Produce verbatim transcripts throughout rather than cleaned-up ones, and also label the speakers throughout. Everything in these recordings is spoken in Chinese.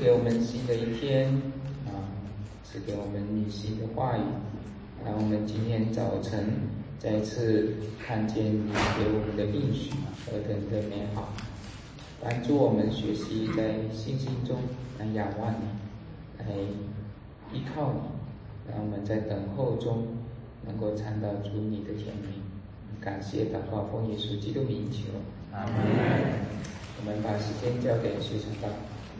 Speaker 1: 给我们新的一天啊，赐给我们你新的话语，让我们今天早晨再次看见你给我们的应许何等的美好，帮助我们学习在信心中来仰望你，来依靠你，让我们在等候中能够尝到主你的甜美。感谢祷告奉耶稣基督名求，阿门。我们把时间交给学生道。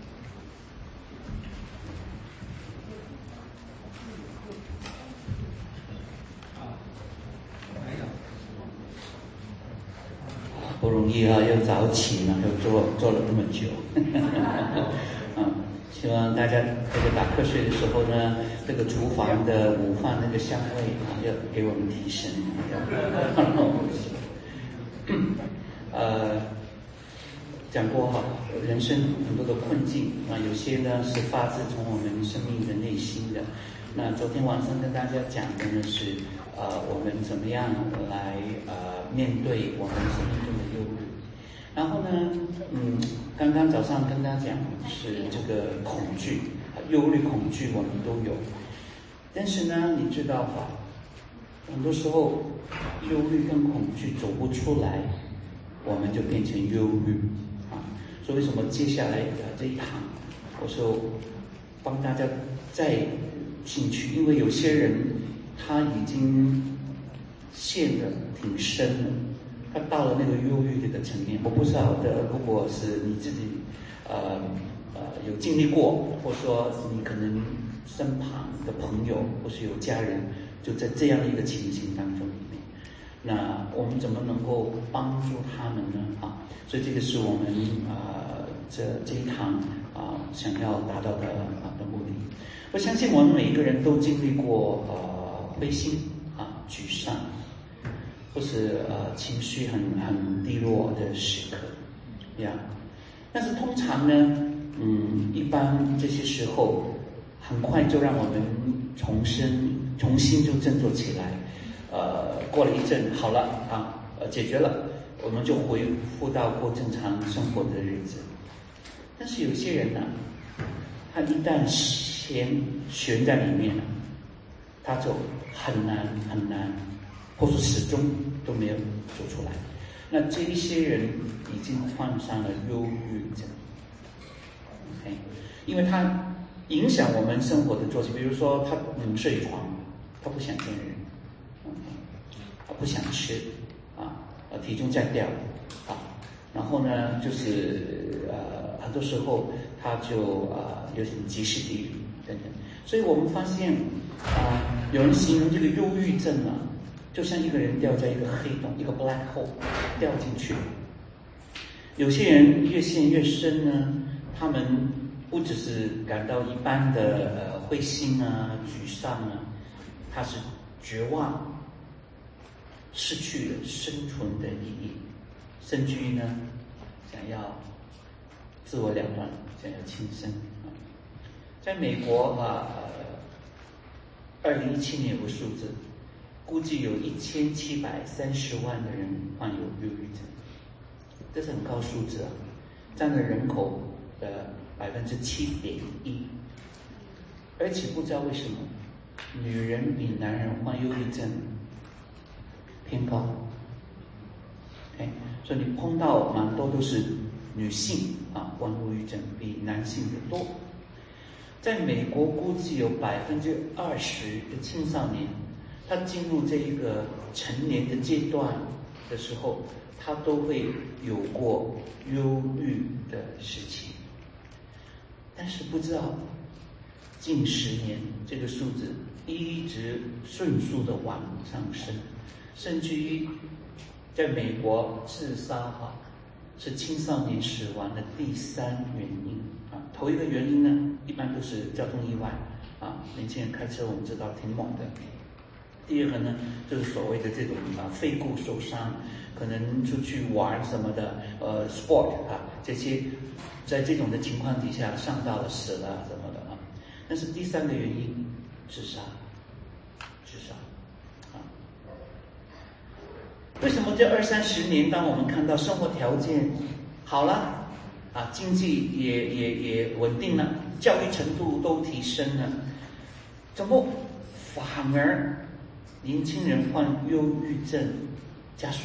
Speaker 2: 不容易啊，又早起呢，又做做了那么久。啊，希望大家这个打瞌睡的时候呢，这个厨房的午饭那个香味啊，要给我们提升。呃，讲过哈，人生很多的困境啊，有些呢是发自从我们生命的内心的。那昨天晚上跟大家讲的呢是，呃，我们怎么样来呃面对我们生命中的忧虑。然后呢，嗯，刚刚早上跟大家讲是这个恐惧、忧虑、恐惧我们都有。但是呢，你知道吧？很多时候忧虑跟恐惧走不出来，我们就变成忧虑啊。所以为什么接下来的这一堂，我说帮大家再进去，因为有些人他已经陷得挺深了，他到了那个忧郁这个层面。我不知道的，如果是你自己呃呃有经历过，或者说你可能身旁的朋友或是有家人就在这样的一个情形当中里面，那我们怎么能够帮助他们呢？啊，所以这个是我们呃这这一堂啊想要达到的啊的目的。我相信我们每一个人都经历过呃灰心啊、沮丧，或是呃情绪很很低落的时刻，呀。但是通常呢，嗯，一般这些时候很快就让我们重生、重新就振作起来。呃，过了一阵好了啊，呃，解决了，我们就恢复到过正常生活的日子。但是有些人呢，他一旦悬悬在里面了，他就很难很难，或是始终都没有走出来。那这一些人已经患上了忧郁症 ，OK， 因为他影响我们生活的作息。比如说，他嗯睡床，他不想见人，嗯，他不想吃，啊，呃，体重在掉，啊，然后呢，就是呃，很多时候他就啊、呃、有点及时地狱等等。所以我们发现啊、呃，有人形容这个忧郁症啊，就像一个人掉在一个黑洞，一个 black hole 掉进去。有些人越陷越深呢，他们不只是感到一般的呃灰心啊、沮丧啊，他是绝望，失去了生存的意义，甚至于呢，想要自我了断，想要轻生。在美国啊，二零一七年有个数字，估计有一千七百三十万的人患有忧郁症，这是很高数字啊，占了人口的百分之七点一，而且不知道为什么，女人比男人患忧郁症偏高。OK， 所以你碰到蛮多都是女性啊患忧郁症比男性的多。在美国，估计有百分之二十的青少年，他进入这一个成年的阶段的时候，他都会有过忧郁的时期。但是不知道近十年这个数字一直迅速的往上升，甚至于在美国自杀哈是青少年死亡的第三原因啊。头一个原因呢，一般都是交通意外啊，年轻人开车我们知道挺猛的。第二个呢，就是所谓的这种啊肺部受伤，可能出去玩什么的，呃 sport 啊这些，在这种的情况底下上到了死了什么的啊。但是第三个原因，自杀，自杀啊。为什么这二三十年，当我们看到生活条件好了， 啊，经济也也也稳定了，教育程度都提升了，怎么反而年轻人患忧郁症加速？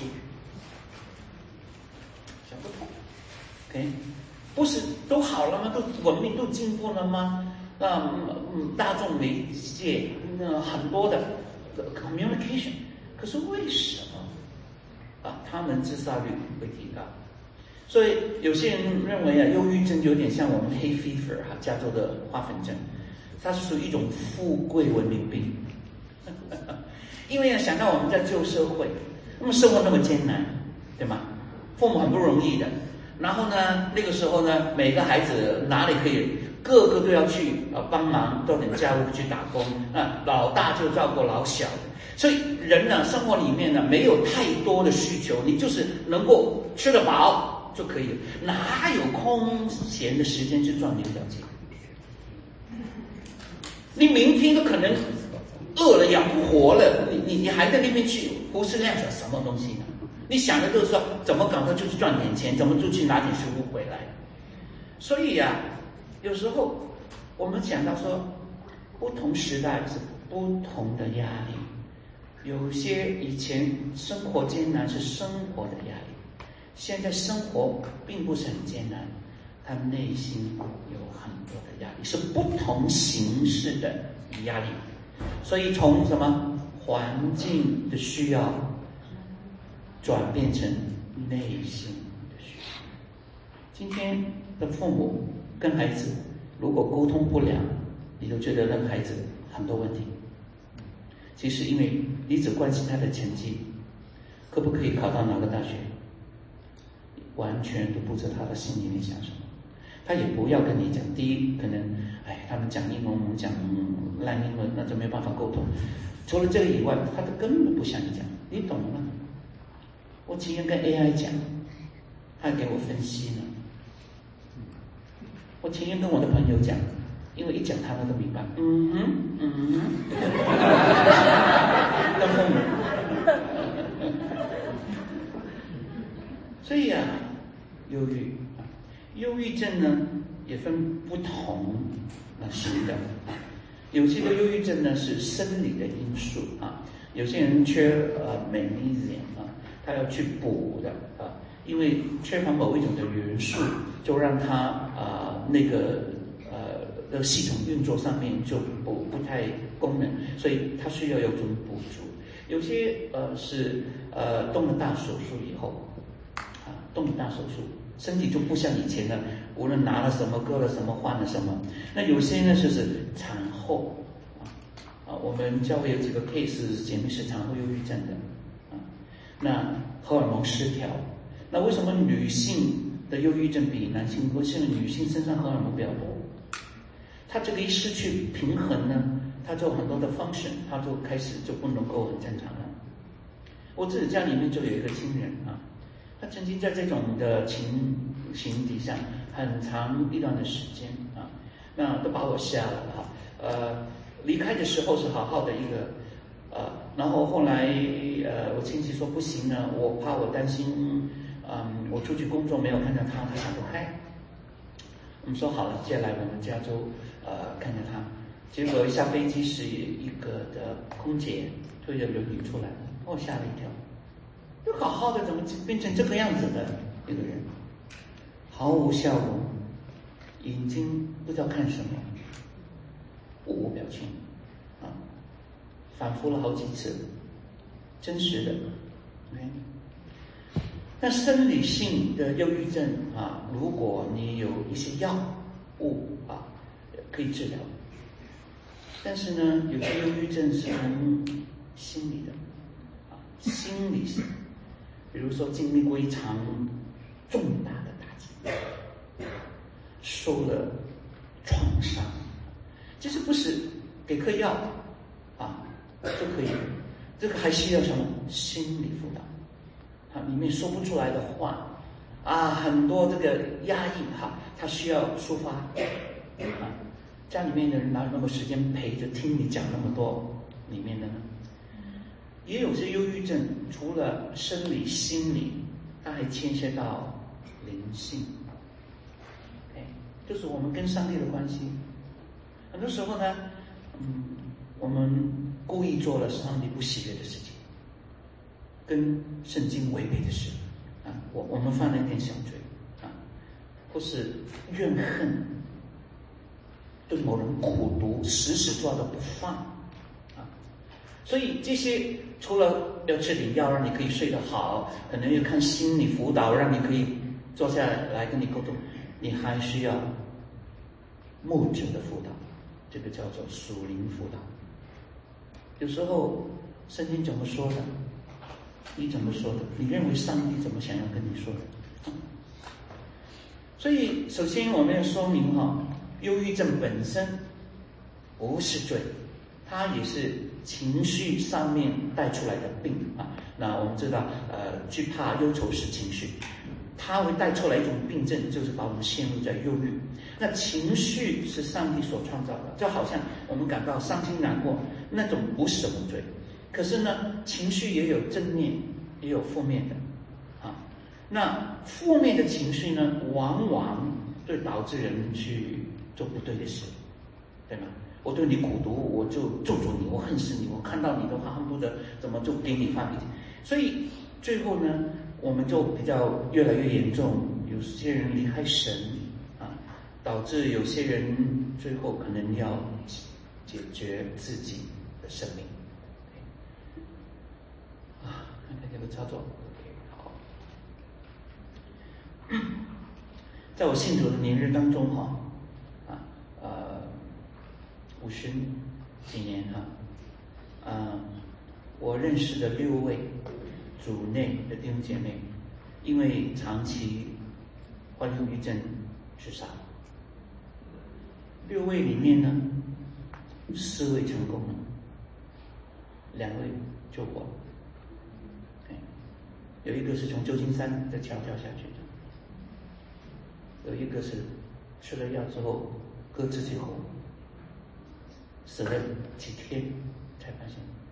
Speaker 2: 想不通。OK， 不是都好了吗？都文明都进步了吗？那嗯，大众媒介那很多的 communication， 可是为什么啊，他们自杀率会提高？所以有些人认为啊，忧郁症有点像我们黑 fever 哈，加州的花粉症，它是属于一种富贵文明病。因为啊，想到我们在旧社会，那么生活那么艰难，对吗？父母很不容易的，然后呢，那个时候呢，每个孩子哪里可以，个个都要去啊帮忙做点家务去打工啊，老大就照顾老小，所以人呢，生活里面呢没有太多的需求，你就是能够吃得饱就可以了，哪有空闲的时间去赚牛角尖？你明天都可能饿了养不活了，你你你还在那边去胡思乱想什么东西呢？你想的就是说怎么赶快出去赚点钱，怎么出去拿点食物回来。所以呀、啊，有时候我们讲到说，不同时代是不同的压力，有些以前生活艰难是生活的压力，现在生活并不是很艰难，他内心有很多的压力，是不同形式的压力。所以从什么环境的需要转变成内心的需要。今天的父母跟孩子如果沟通不良，你就觉得那个孩子很多问题。其实因为你只关心他的成绩，可不可以考到哪个大学，完全都不知道他的心里面想什么。他也不要跟你讲，第一可能哎，他们讲英文，我们讲烂英文，那就没办法沟通。除了这个以外，他都根本不想讲，你懂吗？我今天跟 A I 讲，他给我分析呢。我今天跟我的朋友讲，因为一讲他们都明白，嗯哼，嗯哼，跟父母。所以啊，忧郁。忧郁症呢，也分不同型的，有些的忧郁症呢是生理的因素啊，有些人缺呃 magnesium 啊，他要去补的啊，因为缺乏某一种的元素，就让他啊、呃、那个呃的系统运作上面就不不太功能，所以他需要有种补助。有些呃是呃动了大手术以后啊，动了大手术。身体就不像以前的，无论拿了什么、割了什么、换了什么。那有些呢就是产后啊啊，我们教会有几个 case 姐妹是产后忧郁症的啊，那荷尔蒙失调。那为什么女性的忧郁症比男性多？是因为女性身上荷尔蒙比较多，她这个一失去平衡呢，她就很多的 function， 她就开始就不能够很正常了。我自己家里面就有一个亲人啊。他曾经在这种的情形底下很长一段的时间啊，那都把我吓了哈。呃，离开的时候是好好的一个，呃，然后后来呃，我亲戚说不行了，我怕我担心，嗯，我出去工作没有看到他，他想不开。我们说好了，接下来我们加州呃看着他，结果一下飞机是一个的空姐推着轮椅出来，把我吓了一跳。就好好的，怎么变成这个样子的一个人，毫无笑容，眼睛不知道看什么，不无表情啊，反复了好几次，真实的。OK， 那生理性的忧郁症啊，如果你有一些药物啊，可以治疗，但是呢，有些忧郁症是从心理的啊，心理性。比如说经历过一场重大的打击，受了创伤，其实不是给颗药啊就可以，这个还需要什么心理辅导啊，里面说不出来的话啊，很多这个压抑哈，他需要抒发啊，家里面的人哪有那么时间陪着听你讲那么多里面的呢？也有些忧郁症，除了生理、心理，它还牵涉到灵性。 就是我们跟上帝的关系。很多时候呢，嗯，我们故意做了上帝不喜悦的事情，跟圣经违背的事啊，我我们犯了一点小罪啊，或是怨恨，对某人苦毒，死死抓着不放啊。所以这些除了要吃点药让你可以睡得好，可能要看心理辅导让你可以坐下来跟你沟通，你还需要牧者的辅导，这个叫做属灵辅导。有时候圣经怎么说的，你怎么说的，你认为上帝怎么想要跟你说的？所以首先我们要说明哈，忧郁症本身不是罪，它也是情绪上面带出来的病啊。那我们知道，呃，惧怕、忧愁是情绪，它会带出来一种病症，就是把我们陷入在忧郁。那情绪是上帝所创造的，就好像我们感到伤心难过，那种不是什么罪。可是呢，情绪也有正面，也有负面的啊。那负面的情绪呢，往往会导致人去做不对的事，对吗？我对你苦毒，我就咒诅你，我恨死你，我看到你的话恨不得怎么就给你发脾气。所以最后呢，我们就比较越来越严重，有些人离开神啊，导致有些人最后可能要解决自己的生命。啊，看看这个操作 ，OK， 好。在我信主的年日当中哈，啊，呃，五十几年哈，啊，我认识的六位主内的弟兄姐妹，因为长期患忧郁症自杀。六位里面呢，四位成功了，两位救活了。有一个是从旧金山的桥跳下去的，有一个是吃了药之后割自己喉，死了几天才发现，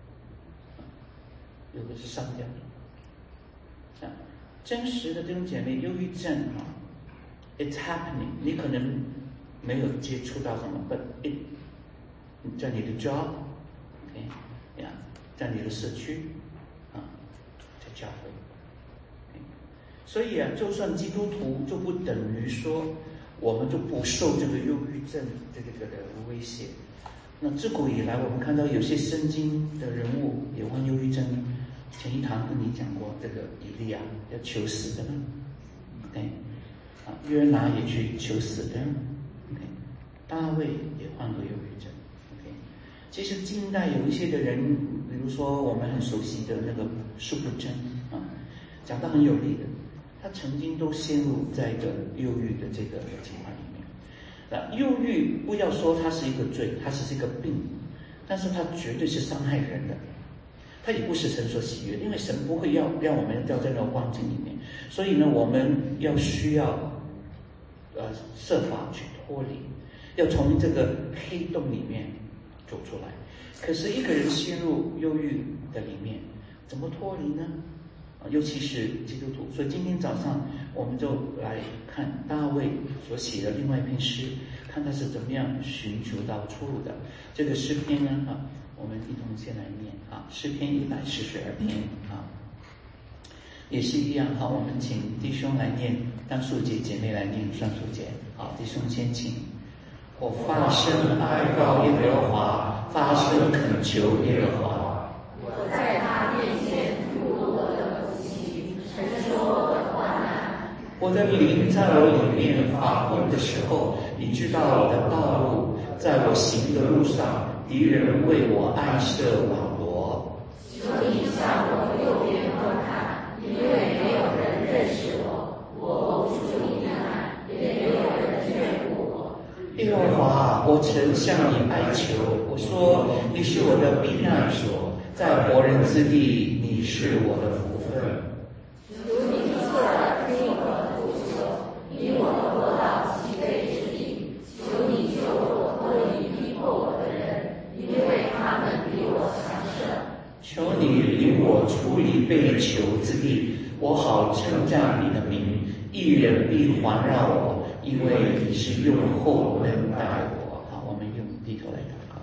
Speaker 2: 有的是上吊的。真实的弟兄姐妹，忧郁症啊 ，it's happening， 你可能没有接触到什么 ，but it 在你的 job，OK， 呀，在你的社区啊，在教会。所以啊，就算基督徒，就不等于说我们就不受这个忧郁症这个这个的威胁。那自古以来，我们看到有些圣经的人物也患忧郁症。前一堂跟你讲过，这个以利亚要求死的嘛，对，啊，约拿也去求死的 ，OK， 大卫也患过忧郁症 ，OK。其实近代有一些的人，比如说我们很熟悉的那个苏布珍啊，讲得很有力的。他曾经都陷入在一个忧郁的这个情况里面。那忧郁不要说它是一个罪，它只是一个病，但是它绝对是伤害人的，它也不是神所喜悦的，因为神不会要让我们掉在那个光景里面。所以呢，我们要需要呃设法去脱离，要从这个黑洞里面走出来。可是一个人陷入忧郁的里面，怎么脱离呢？尤其是基督徒，所以今天早上我们就来看大卫所写的另外一篇诗，看他是怎么样寻求到出路的。这个诗篇呢，啊，我们一同先来念啊，诗篇一百四十二篇啊，也是一样。好，我们请弟兄来念单数节，姐妹来念双数节。好，弟兄先请。我发声哀告耶和华，发声恳求耶和华。
Speaker 3: 我在他面前吐露我的苦情，陈说我的患难。
Speaker 2: 我的灵在我里面发昏的时候，你知道我的道路，在我行的路上，敌人为我暗设网罗。
Speaker 3: 求你向我右边观看，因为没有人认识我，我无处避难，也没有人眷顾我。
Speaker 2: 耶和华，我曾向你哀求，我说你是我的避难所，在活人之地，你是我的福分。
Speaker 3: 求你侧耳听我的呼求，因我落到极悲之地。求你救我脱离逼迫我的人，因为他们比我强盛。
Speaker 2: 求你领我出离被囚之地，我好称赞你的名。义人必环绕我， 因为你是用厚恩待我。好，我们用低头来祷告。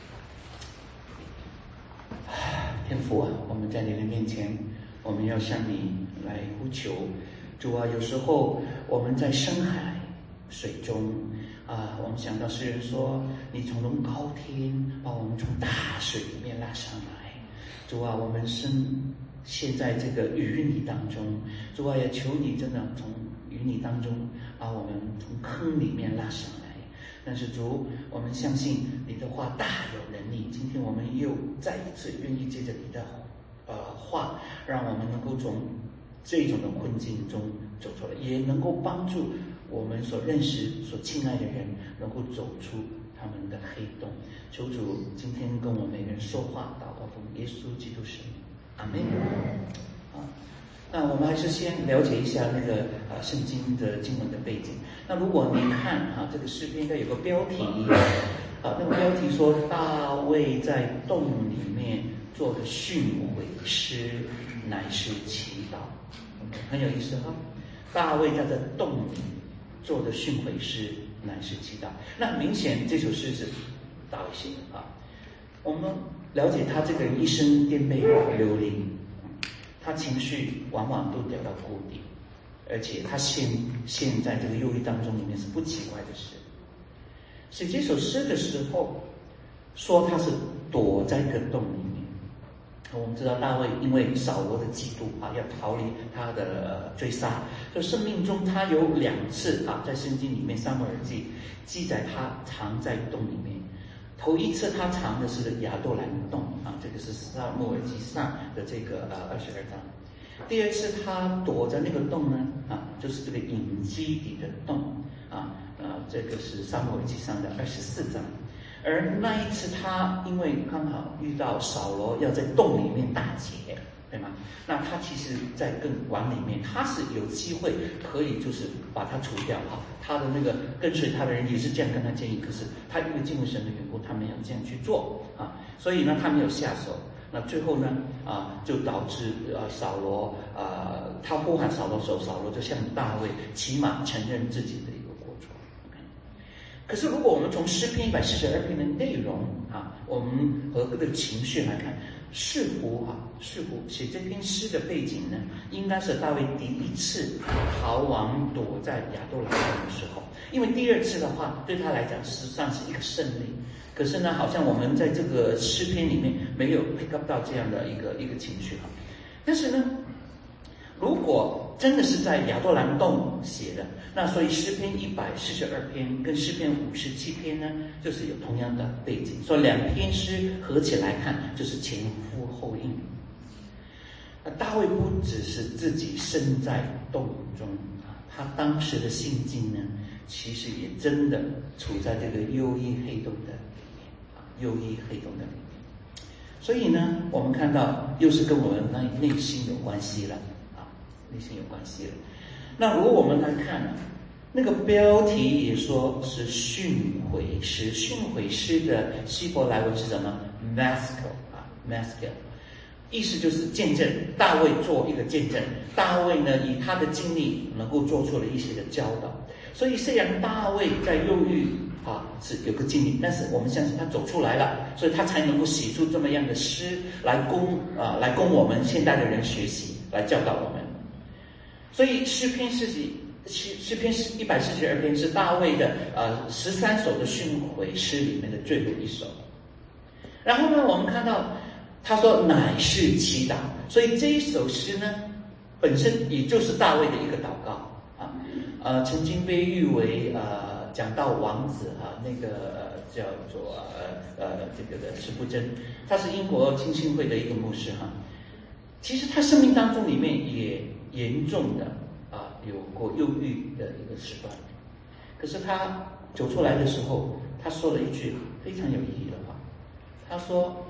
Speaker 2: 天父啊，我们在你的面前，我们要向你来呼求。主啊，有时候我们在深海水中啊，我们想到诗人说，你从高天把我们从大水里面拉上来。主啊，我们身陷在这个淤泥当中，主啊，也求你真的从淤泥当中把我们从坑里面拉上来。但是主，我们相信你的话大有能力。今天我们又再一次愿意借着你的呃话，让我们能够从这种的困境中走出来，也能够帮助我们所认识、所亲爱的人能够走出他们的黑洞。求主今天跟我们每个人说话，祷告奉耶稣基督圣名，阿门。啊，那我们还是先了解一下那个啊圣经的经文的背景。那如果你看哈、啊、这个诗篇，应该有个标题啊，那个标题说大卫在洞里面做的训诲诗，乃是祈祷，很有意思哈。大卫在这洞里做的训诲诗，乃是祈祷。那很明显这首诗是大卫写的啊。我们了解他这个人一生颠沛流离，他情绪往往都掉到谷底，而且他陷陷在这个忧郁当中，里面是不奇怪的事。写这首诗的时候，说他是躲在一个洞里面。我们知道大卫因为扫罗的嫉妒啊，要逃离他的追杀，所以生命中他有两次啊，在圣经里面撒母耳记记载他藏在洞里面。头一次他藏的是亚杜兰洞啊，这个是撒母耳记上的这个呃二十二章。第二次他躲在那个洞呢啊，就是这个隐基底的洞啊，呃，这个是撒母耳记上的二十四章。而那一次他因为刚好遇到扫罗要在洞里面打劫，对吗？那他其实在更往里面，他是有机会可以就是把他除掉哈。他的那个跟随他的人也是这样跟他建议，可是他因为敬畏神的缘故，他没有这样去做啊，所以呢他没有下手。那最后呢啊，就导致呃扫罗啊，他呼喊扫罗的时候，扫罗就向大卫起码承认自己的一个过错。可是如果我们从诗篇一百四十二篇的内容啊，我们和这个情绪来看，似乎啊，似乎写这篇诗的背景呢，应该是大卫第一次逃亡躲在亚杜兰洞的时候，因为第二次的话对他来讲实际上是一个胜利。可是呢，好像我们在这个诗篇里面没有 pick up 到这样的一个一个情绪哈。但是呢，如果真的是在亚杜兰洞写的，那所以诗篇一百四十二篇跟诗篇五十七篇呢，就是有同样的背景，所以两篇诗合起来看就是前呼后应。那大卫不只是自己身在洞中啊，他当时的心境呢，其实也真的处在这个幽阴黑洞的里面啊，幽阴黑洞的里面。所以呢，我们看到又是跟我们内内心有关系了啊，内心有关系了。那如果我们来看那个标题也说是训诲诗，训诲诗的希伯来文是什么 ？Maskil 啊 ，Maskil， 意思就是见证。大卫做一个见证，大卫呢以他的经历能够做出了一些的教导。所以虽然大卫在忧郁啊是有个经历，但是我们相信他走出来了，所以他才能够写出这么样的诗来供啊来供我们现代的人学习，来教导我们。所以诗篇是诗诗篇一百四十二篇是大卫的呃十三首的训诲诗里面的最后一首。然后呢，我们看到他说乃是祈祷，所以这一首诗呢本身也就是大卫的一个祷告啊，呃，曾经被誉为呃讲道王子啊，那个呃叫做呃呃这个的石布真，他是英国浸信会的一个牧师哈。其实他生命当中里面也严重的啊有过忧郁的一个时段，可是他走出来的时候，他说了一句非常有意义的话，他说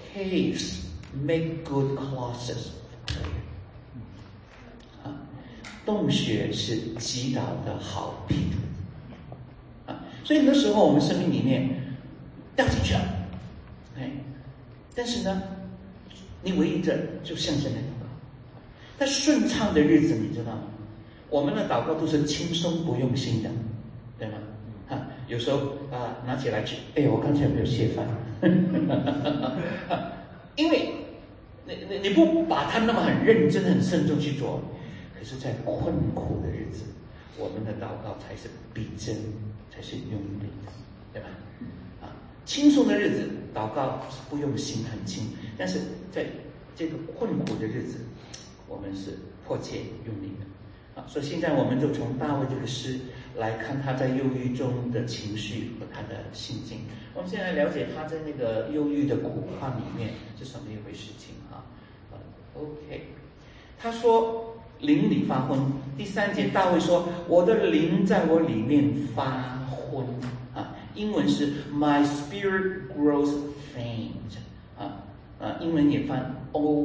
Speaker 2: Caves make good causes 啊，洞穴是祈祷的好庇啊，所以那时候我们生命里面掉进去了，哎，但是呢，你唯一的就向神来祷告。但顺畅的日子，你知道吗？我们的祷告都是轻松不用心的， 对吗？啊，有时候啊拿起来吃，哎，我刚才有没有泄饭？因为你你你不把它那么很认真、很慎重去做，可是，在困苦的日子，我们的祷告才是逼真，才是用力的，对吧？啊，轻松的日子祷告是不用心，很轻，但是在这个困苦的日子，我们是迫切用力的。啊，所以现在我们就从大卫这个诗来看他在忧郁中的情绪和他的心境。我们现在了解他在那个忧郁的苦况里面是什么一回事情啊？啊 ，OK， 他说灵里发昏。第三节大卫说：“我的灵在我里面发昏。”啊，英文是 My spirit grows faint。啊啊，英文也翻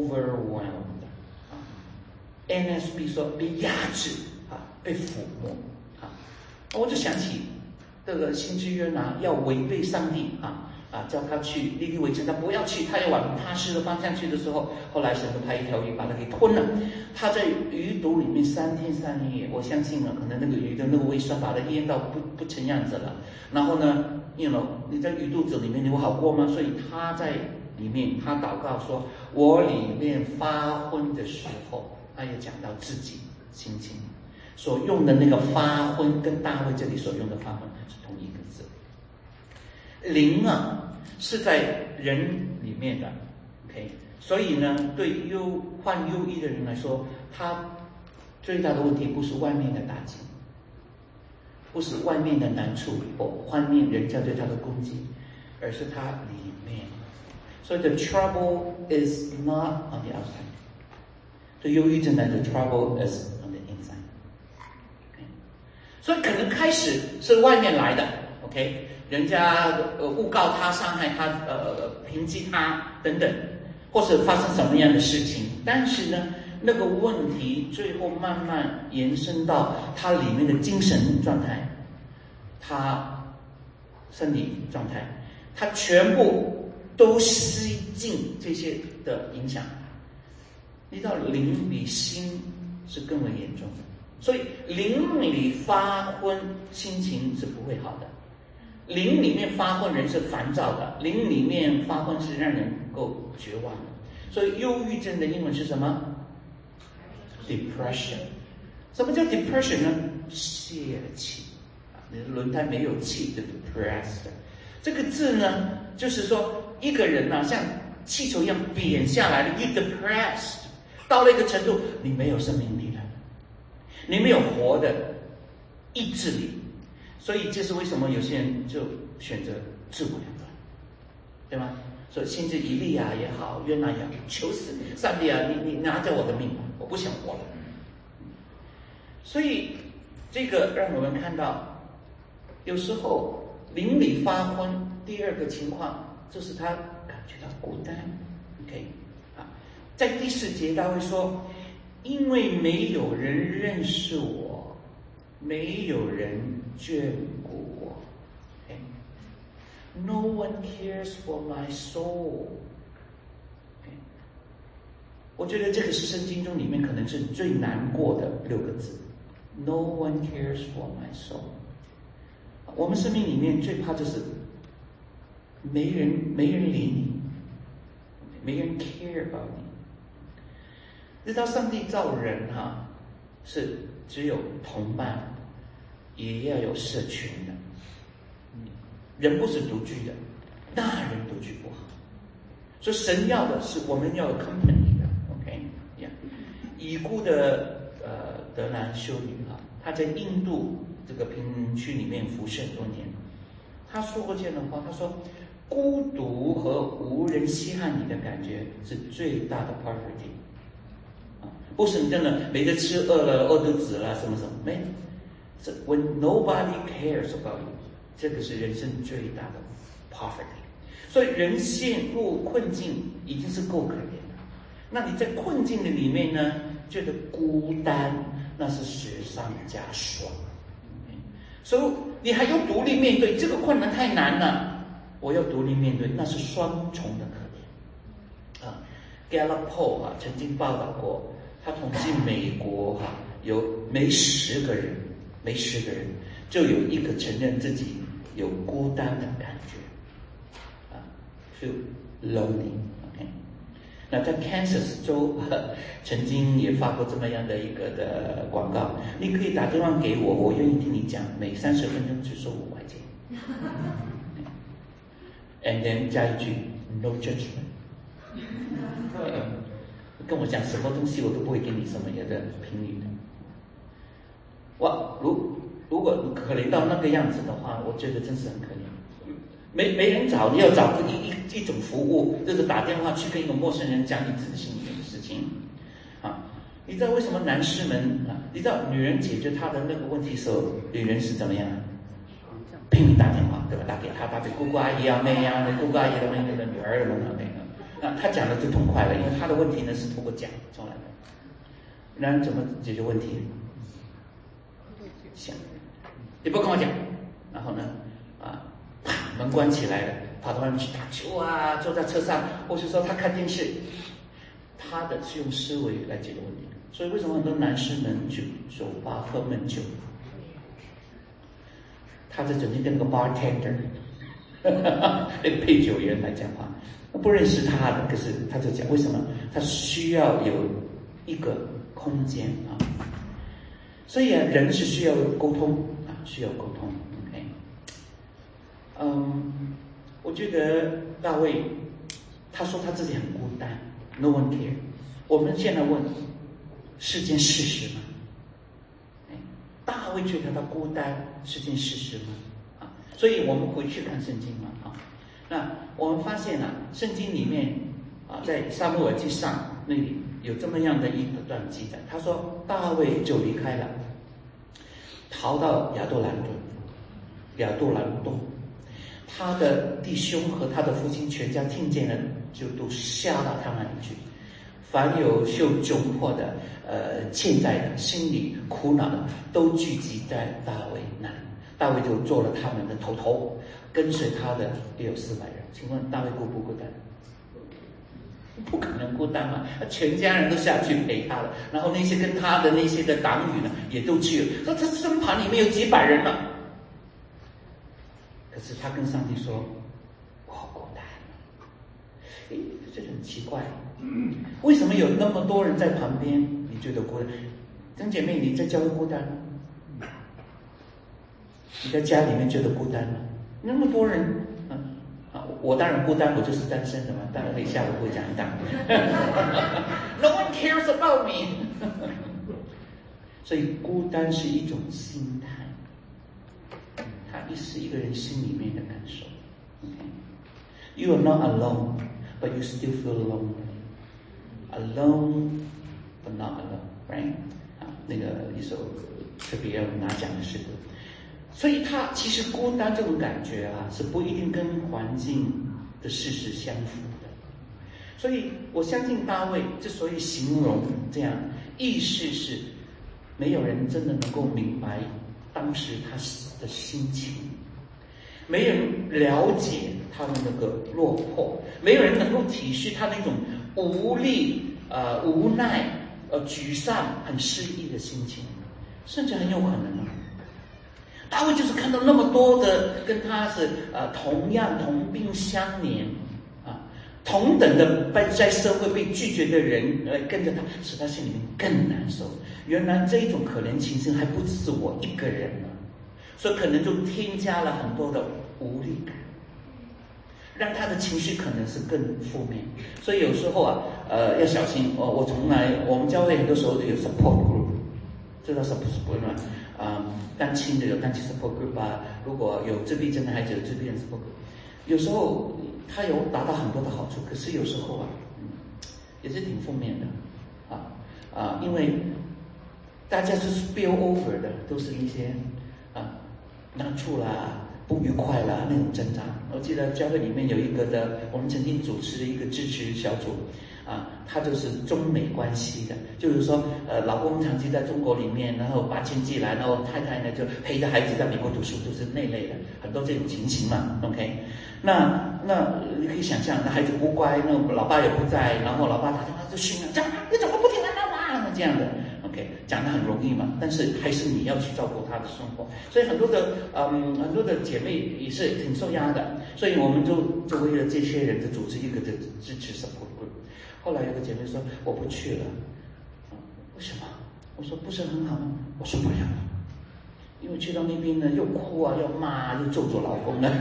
Speaker 2: overwhelmed。N S B 说被压制啊，被抚摸啊，我就想起这个先知约拿要违背上帝啊啊，叫他去尼尼微城，他不要去，他要往他施的方向去的时候，后来神就派一条鱼把他给吞了。他在鱼肚里面三天三夜，我相信了，可能那个鱼的那个胃酸把他淹到不不成样子了。然后呢，you know，你在鱼肚子里面你会好过吗？所以他在里面，他祷告说：“我里面发昏的时候。”他也讲到自己心情所用的那个发昏，跟大卫这里所用的发昏是同一个字。灵啊，是在人里面的 ，OK， 所以呢，对忧患忧郁的人来说，他最大的问题不是外面的打击，不是外面的难处或外面人家对他的攻击，而是他里面。所以 the trouble is not on the outside。所以忧郁症的 the trouble is on the inside。Okay? 所以可能开始是外面来的 ，OK， 人家呃诬告他、伤害他、呃评击他等等，或是发生什么样的事情，但是呢，那个问题最后慢慢延伸到他里面的精神状态，他身体状态，他全部都吸进这些的影响。你知道灵比心是更为严重的，所以灵里发昏，心情是不会好的。灵里面发昏，人是烦躁的；灵里面发昏是让人够绝望的。所以忧郁症的英文是什么 ？depression。什么叫 depression 呢？泄了气，你的轮胎没有气就 depressed。这个字呢，就是说一个人啊，像气球一样扁下来了 ，you depressed。到了一个程度，你没有生命力了，你没有活的意志力，所以这是为什么有些人就选择自我了断，对吗？所以先知以利亚也好，约拿也好，求死你，上帝啊，你你拿着我的命吧，我不想活了。所以这个让我们看到，有时候灵里发昏，第二个情况就是他感觉到孤单 ，OK。在第四节，他会说：“因为没有人认识我，没有人眷顾我。” Okay? No one cares for my soul. Okay? 我觉得这个是圣经中里面可能是最难过的六个字。No one cares for my soul. 我们生命里面最怕就是没人没人理你，没人 care about 你。知道上帝造人哈、啊，是只有同伴，也要有社群的。人不是独居的，大人独居不好。所以神要的是我们要有 company 的 ，OK， 呀、yeah. 已故的呃德兰修女啊，她在印度这个贫民区里面服侍很多年，她说过这样的话，她说：“孤独和无人稀罕你的感觉是最大的 poverty。”不是你真的没得吃，饿了饿肚子了什么什么没有，是 when nobody cares about you， 这个是人生最大的 poverty。所以人陷入困境已经是够可怜了，那你在困境的里面呢，觉得孤单，那是雪上加霜。所以你还要独立面对这个困难太难了，我要独立面对，那是双重的可怜啊。Gallup Poll 啊曾经报道过。他统计美国哈、啊、有每十个人，每十个人就有一个承认自己有孤单的感觉，啊 ，feel lonely。OK， 那在 Kansas 州曾经也发过这么样的一个的广告，你可以打电话给我，我愿意听你讲，每三十分钟只收五块钱。And then 加一句 No judgment。跟我讲什么东西，我都不会给你什么样的评语的。哇，如如果可怜到那个样子的话，我觉得真是很可怜。没没人找，你要找一一一种服务，就是打电话去跟一个陌生人讲你自己心里面的事情。啊，你知道为什么男士们啊？你知道女人解决她的那个问题的时候，女人是怎么样？拼命打电话，对吧？打给她，打给姑姑阿姨啊、妹呀、啊、姑姑阿姨的那个女儿的那个。那他讲的就痛快了，因为他的问题呢是通过讲出来的。男人怎么解决问题？想，你不跟我讲，然后呢，啊，啪，门关起来了，跑到外面去打球啊，坐在车上，或是说他看电视，他的是用思维来解决问题。所以为什么很多男士们去酒吧喝闷酒？他在整天跟那个 bartender， 那个配酒员来讲话。不认识他的，可是他就讲为什么他需要有一个空间啊？所以啊，人是需要沟通啊，需要沟通。OK， 嗯，我觉得大卫他说他自己很孤单 ，No one care。我们现在问是件事实吗？大卫觉得他孤单是件事实吗？啊，所以我们回去看圣经嘛啊。那我们发现啊，圣经里面啊，在撒母耳记上那里有这么样的一段记载，他说大卫就离开了，逃到亚杜兰顿，亚杜兰洞，他的弟兄和他的父亲全家听见了，就都下到他那里去。凡有受窘迫的、呃欠债的、心里苦恼的，都聚集在大卫那里。大卫就做了他们的头头，跟随他的也有四百人。请问大卫孤不孤单？不可能孤单嘛，全家人都下去陪他了，然后那些跟他的那些的党羽呢，也都去了。说他身旁里面有几百人了，可是他跟上帝说：“我好孤单。”诶，这很奇怪，为什么有那么多人在旁边，你觉得孤单？曾姐妹，你在教会孤单吗？你在家里面觉得孤单吗？那么多人，嗯，啊，我当然孤单，我就是单身的嘛，当然可以下午会讲一讲。No one cares about me 。所以孤单是一种心态，它是一个人心里面的感受。Okay? You are not alone, but you still feel lonely. Alone, but not alone, right? 啊，那个一首特别要拿奖的诗歌。所以他其实孤单这种感觉啊，是不一定跟环境的事实相符的。所以我相信大卫之所以形容这样，意思是没有人真的能够明白当时他的心情，没人了解他的那个落魄，没有人能够体恤他那种无力、呃无奈、呃沮丧、很失意的心情，甚至很有可能啊。大卫就是看到那么多的跟他是呃同样同病相怜啊，同等的被在社会被拒绝的人呃跟着他，使他心里面更难受。原来这一种可怜情深还不只是我一个人呢，所以可能就添加了很多的无力感，让他的情绪可能是更负面。所以有时候啊，呃要小心。我、哦、我从来我们教会很多时候有 support group， 知道 support group 吗？啊、嗯，单亲的有单亲 support group 啊，如果有自闭症的孩子有自闭症 support group， 有时候它有达到很多的好处，可是有时候啊，嗯，也是挺负面的，啊啊，因为大家是 spill over 的，都是一些啊难处啦、不愉快啦那种挣扎。我记得教会里面有一个的，我们曾经主持的一个支持小组。啊，他就是中美关系的，就是说，呃，老公长期在中国里面，然后把钱寄来，然后太太呢就陪着孩子在美国读书，就是那类的，很多这种情形嘛 ，OK？ 那那你可以想象，那孩子不乖，那老爸也不在，然后老爸他他就训了，这样你怎么不听妈妈这样的 OK， 讲得很容易嘛，但是还是你要去照顾她的生活，所以很多的嗯很多的姐妹也是挺受压的，所以我们就就为了这些人就组织一个的支持 support group。后来有个姐妹说我不去了，为什么？我说不是很好吗？我说不要了，因为去到那边呢又哭啊又骂啊又咒诅老公呢。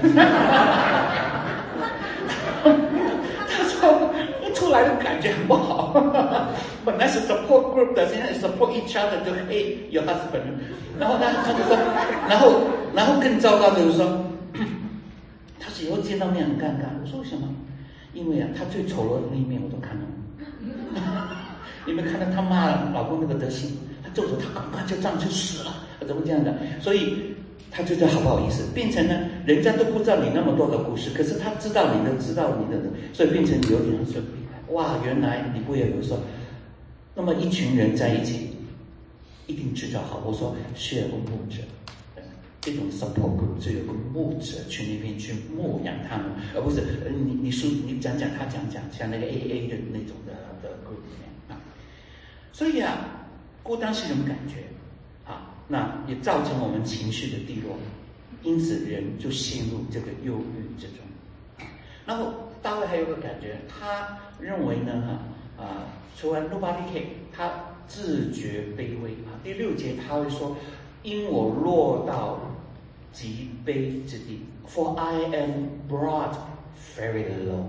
Speaker 2: 他说出来的感觉很不好，本来是 support group 的，现在 support each other 就 hate your husband。然后呢，他就说，然后然后更糟糕的就是说，他说以后见到面很尴尬。我说为什么？因为啊，他最丑陋的那一面我都看了。你们看到他骂老公那个德行，他咒诅他赶快就这样就死了，怎么这样的？所以他就觉得好不好意思，变成呢，人家都不知道你那么多的故事，可是他知道你的，知道你的，所以变成有点说，哇，原来你不也有说，那么一群人在一起，一定知道好。我说是有个牧者，这种 support group 就有个牧者去那边去牧养他们，而不是你你说你讲讲他讲讲，像那个 A A 的那种的的 group 里面啊。所以啊，孤单是一种感觉啊，那也造成我们情绪的低落，因此人就陷入这个忧郁之中。然后大卫还有个感觉，他认为呢哈啊，除了 nobody can， 他自觉卑微啊。第六节他会说，因我落到极卑之地 ，for I am brought very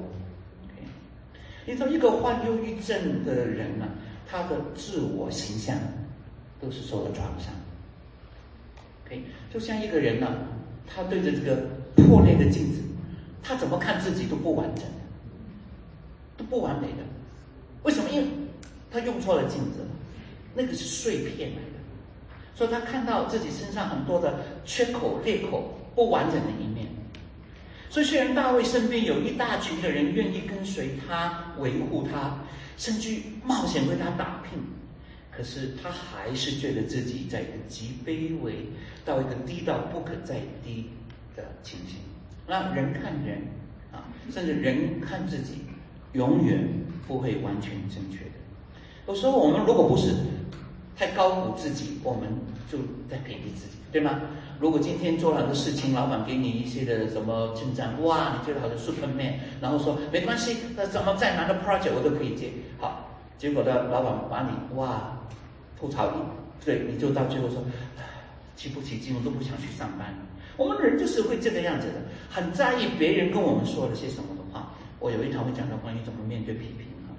Speaker 2: low。OK， 你知道一个患忧郁症的人呢、啊，他的自我形象都是受到创伤。OK， 就像一个人呢、啊，他对着这个破裂的镜子，他怎么看自己都不完整的，都不完美的。为什么？因为他用错了镜子了，那个是碎片来的，所以他看到自己身上很多的缺口、裂口、不完整的一面。所以虽然大卫身边有一大群的人愿意跟随他、维护他，甚至冒险为他打拼，可是他还是觉得自己在一个极卑微到一个低到不可再低的情形。那人看人啊，甚至人看自己，永远不会完全正确的。有时候我们如果不是太高估自己，我们就在贬低自己，对吗？如果今天做了很多事情，老板给你一些的什么称赞，哇，你觉得好像 Superman， 然后说没关系，那怎么再难的 project 我都可以接，好，结果呢，老板把你哇吐槽你，对，你就到最后说起不起劲，我都不想去上班。我们人就是会这个样子的，很在意别人跟我们说了些什么的话。我有一堂会讲到关于怎么面对批评啊。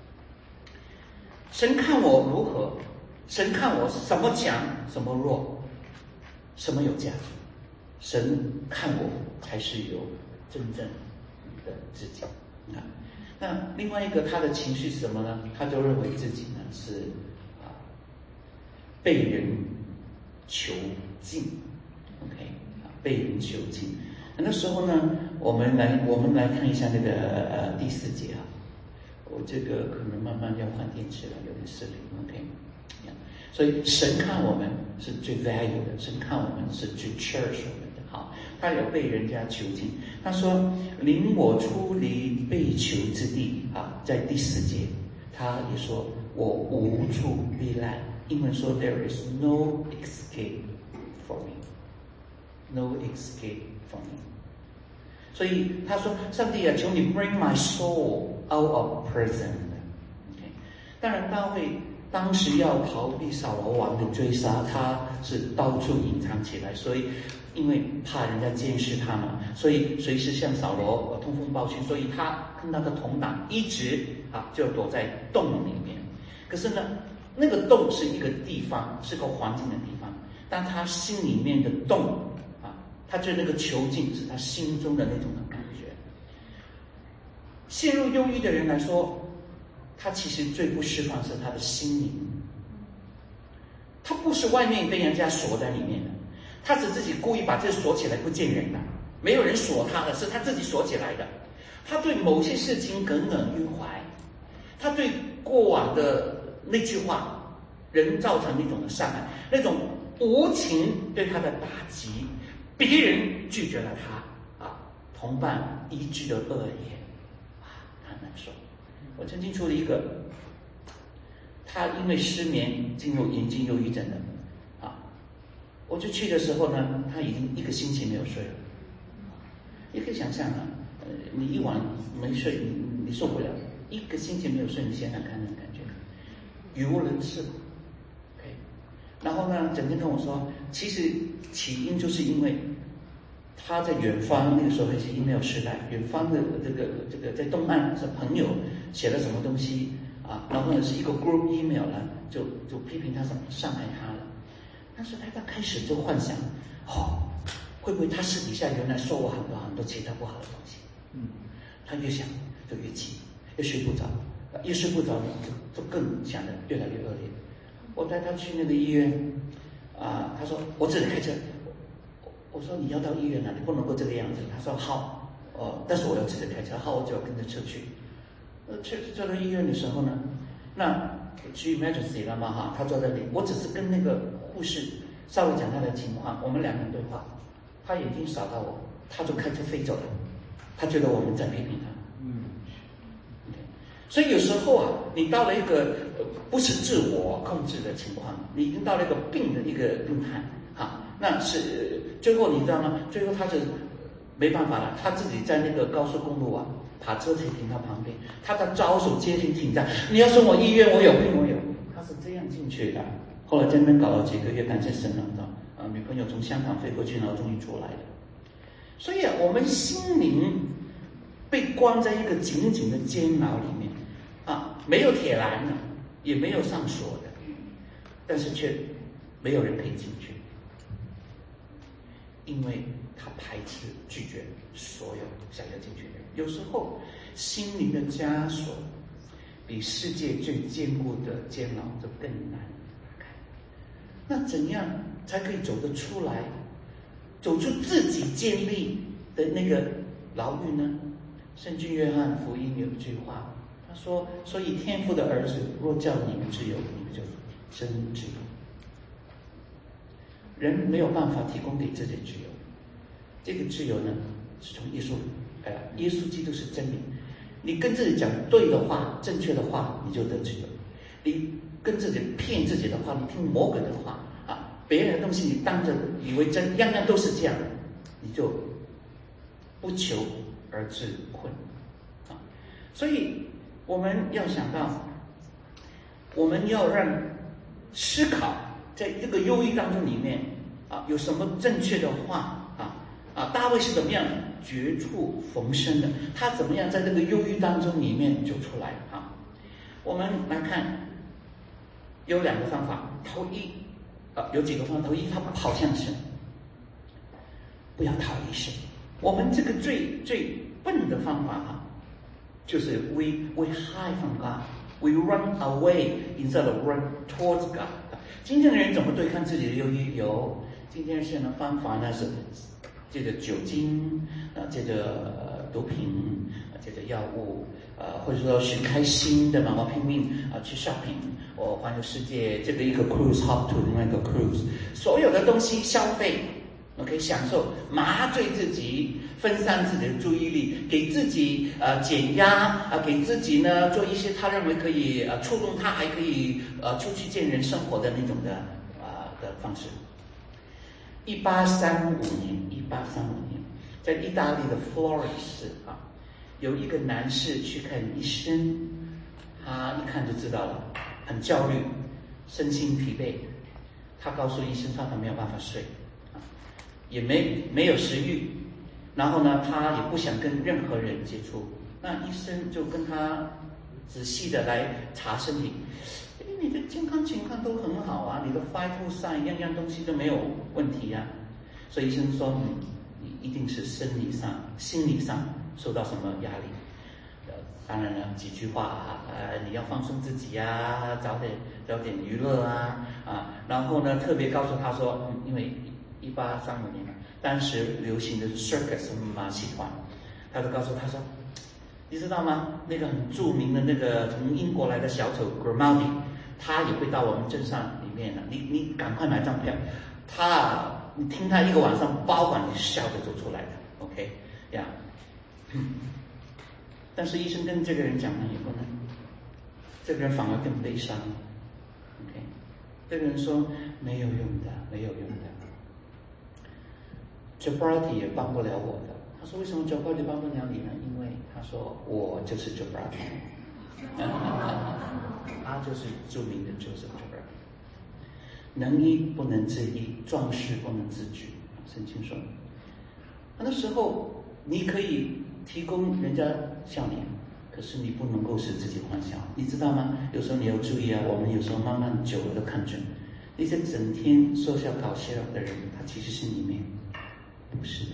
Speaker 2: 神看我如何？神看我什么强，什么弱，什么有价值？神看我才是有真正的自己啊。那另外一个他的情绪是什么呢？他就认为自己呢是啊被人囚禁 ，OK 啊被人囚禁。那时候呢，我们来我们来看一下那个呃第四节啊。我这个可能慢慢要换电池了，有点失灵 ，OK。所以神看我们是最 value 的，神看我们是最 cherish 我们的。好，他有被人家囚禁，他说领我出离被囚之地啊，在第四节，他也说我无处避难。英文说 there is no escape for me，no escape for me。所以他说上帝啊，求你 bring my soul out of prison。OK， 当然大卫当时要逃避扫罗王的追杀，他是到处隐藏起来，所以因为怕人家监视他嘛，所以随时向扫罗通风报信，所以他跟他的同党一直啊就躲在洞里面。可是呢，那个洞是一个地方，是个环境的地方，但他心里面的洞啊，他觉得那个囚禁是他心中的那种的感觉。陷入忧郁的人来说，他其实最不释放是他的心灵，他不是外面被人家锁在里面的，他是自己故意把这锁起来不见人的，没有人锁他的，是他自己锁起来的。他对某些事情耿耿于怀，他对过往的那句话，人造成那种的伤害，那种无情对他的打击，别人拒绝了他啊，同伴一句的恶言啊，他难受。我曾经出了一个， 他因为失眠进入严重忧郁症了，啊，我就去的时候呢，他已经一个星期没有睡了。你可以想象啊，呃，你一晚没睡，你你受不了，一个星期没有睡，你想想看那种感觉，语无伦次。OK， 然后呢，整天跟我说，其实起因就是因为他在远方，那个时候还是 email 时代，远方的这个这个在东岸是朋友写了什么东西啊，然后呢是一个 group email 呢，就就批评他什么伤害他了。但是他他开始就幻想，哦，会不会他私底下原来说我很多很多其他不好的东西？嗯，他越想就越气，越睡不着，越睡不着呢就就更想的越来越恶劣。我带他去那个医院，啊，他说我自己开车。我说你要到医院了，你不能够这个样子。他说好，哦，但是我要自己开车，好，我就要跟着车去。呃，去坐到医院的时候呢，那去 emergency 了嘛哈，他坐在那里，我只是跟那个护士稍微讲他的情况，我们两个人对话，他眼睛扫到我，他就开车飞走了，他觉得我们在批评他。嗯，所以有时候啊，你到了一个呃不是自我控制的情况，你已经到了一个病的一个病态，哈。那是最后你知道吗？最后他是没办法了，他自己在那个高速公路啊，把车停停他旁边，他在招手接停停在，你要送我医院，我有病我有，他是这样进去的。后来在那边搞了几个月，感谢神了，啊，女朋友从香港飞过去，然后终于出来了。所以啊，我们心灵被关在一个紧紧的监牢里面啊，没有铁栏的，也没有上锁的，但是却没有人可以进去。因为他排斥拒绝所有想要进去的人，有时候心灵的枷锁比世界最坚固的监牢就更难打开。那怎样才可以走得出来，走出自己建立的那个牢狱呢？圣经约翰福音有一句话，他说：所以天父的儿子若叫你们自由，你们就真自由。人没有办法提供给自己自由，这个自由呢，是从耶稣，呃，耶稣基督是真理。你跟自己讲对的话、正确的话，你就得自由；你跟自己骗自己的话，你听魔鬼的话啊，别人的东西你当着以为真，样样都是这样，你就不求而自困啊。所以我们要想到，我们要让思考。在这个忧郁当中里面啊，有什么正确的话啊啊？大卫是怎么样绝处逢生的？他怎么样在这个忧郁当中里面走出来啊？我们来看，有两个方法。头一啊，有几个方法。头一，他跑向神，不要逃离神。我们这个最最笨的方法啊，就是 we we hide from God, we run away instead of run towards God。今天的人怎么对抗自己的忧郁？有今天现在的方法呢是借着酒精啊，借着呃毒品啊，借着药物啊，或者说寻开心的，然后拼命啊去 shopping， 我环游世界，这个一个 cruise hop to 另外一个 cruise， 所有的东西消费 ，OK， 享受，麻醉自己，分散自己的注意力，给自己呃减压啊，给自己呢做一些他认为可以呃触动他，还可以呃出去见人生活的那种的啊、呃、的方式。一八三五年，一八三五年，在意大利的 Florence 啊，有一个男士去看医生，他一看就知道了，很焦虑，身心疲惫。他告诉医生，他没有办法睡，啊，也没没有食欲。然后呢，他也不想跟任何人接触。那医生就跟他仔细的来查身体，哎，你的健康情况都很好啊，你的 vital sign 样样东西都没有问题啊。所以医生说，嗯，你一定是生理上、心理上受到什么压力。呃，当然了，几句话啊，呃，你要放松自己啊，找点找点娱乐啊，啊，然后呢，特别告诉他说，嗯，因为一八三五年嘛。当时流行的是 circus 马戏团，他就告诉他说：“你知道吗？那个很著名的那个从英国来的小丑 Grimaldi， 他也会到我们镇上里面了。你你赶快买张票，他你听他一个晚上，包管你笑着走出来的。OK 呀、yeah 嗯，但是医生跟这个人讲了以后呢，这个人反而更悲伤。 OK， 这个人说没有用的，没有用的。Jabrati 也帮不了我的。他说为什么 Jabrati 帮不了你呢？因为他说我就是 Jabrati， 他就是著名的 Joseph Jabrati。能医不能自医，壮士不能自举。圣经说，那时候你可以提供人家笑脸，可是你不能够使自己欢笑，你知道吗？有时候你要注意啊，我们有时候慢慢久了都看准，那些整天说笑搞笑的人，他其实心里面不是的。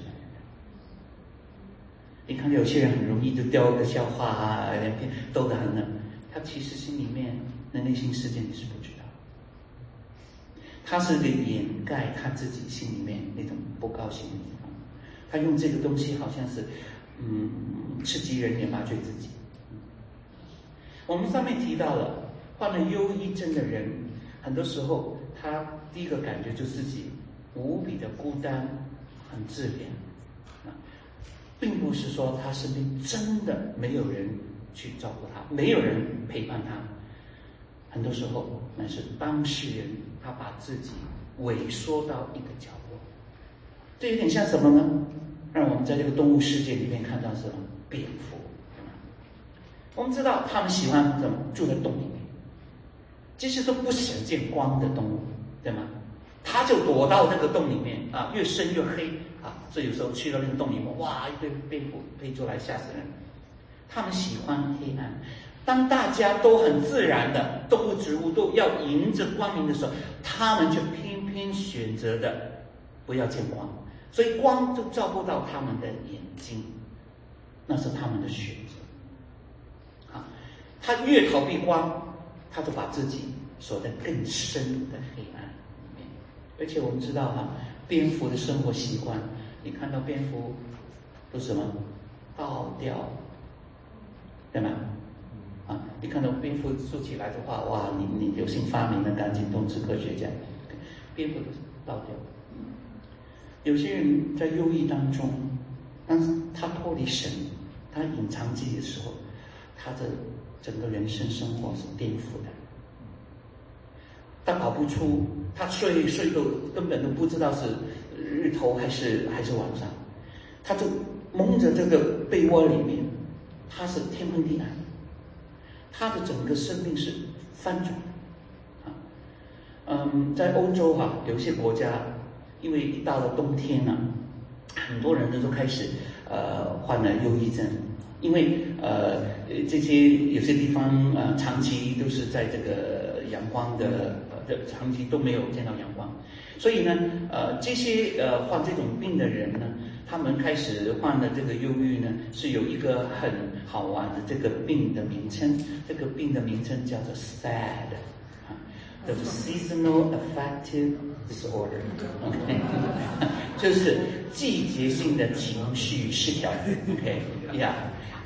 Speaker 2: 你看有些人很容易就掉个笑话啊，连篇逗得很冷，他其实心里面的内心世界你是不知道。他是给掩盖他自己心里面那种不高兴的地方，他用这个东西好像是嗯刺激人也麻醉自己。我们上面提到了患了忧郁症的人，很多时候他第一个感觉就是自己无比的孤单，很自怜，并不是说他身边真的没有人去照顾他，没有人陪伴他，很多时候那是当事人他把自己萎缩到一个角落。这有点像什么呢？让我们在这个动物世界里面看到什么？蝙蝠。我们知道他们喜欢怎么住在洞里面，这些都不想见光的动物，对吗？他就躲到那个洞里面啊，越深越黑啊，所以有时候去到那个洞里面，哇，一堆蝙蝠飞出来吓死人。他们喜欢黑暗。当大家都很自然的动物植物都要迎着光明的时候，他们却偏偏选择的不要见光，所以光就照不到他们的眼睛，那是他们的选择。啊，他越逃避光，他就把自己锁在更深的黑暗里面。而且我们知道哈、啊，蝙蝠的生活习惯，你看到蝙蝠都什么倒吊，对吗？啊，你看到蝙蝠竖起来的话，哇，你你有幸发明了，赶紧通知科学家。蝙蝠都是倒吊。有些人在忧郁当中，当他脱离神，他隐藏自己的时候，他的整个人生生活是颠覆的。他跑不出，他睡睡都根本都不知道是日头还是还是晚上，他就蒙着这个被窝里面，他是天昏地暗。他的整个生命是翻转啊，嗯，在欧洲哈、啊，有些国家，因为一到了冬天呢、啊，很多人都开始呃患了忧郁症，因为呃这些有些地方呃长期都是在这个阳光的呃长期都没有见到阳光，所以呢呃这些呃患这种病的人呢，他们开始患了这个忧郁呢，是有一个很好玩的这个病的名称，这个病的名称叫做 S A D， 啊，叫做 Seasonal Affective Disorder，OK， 就是季节性的情绪失调 ，OK， 呀、yeah ，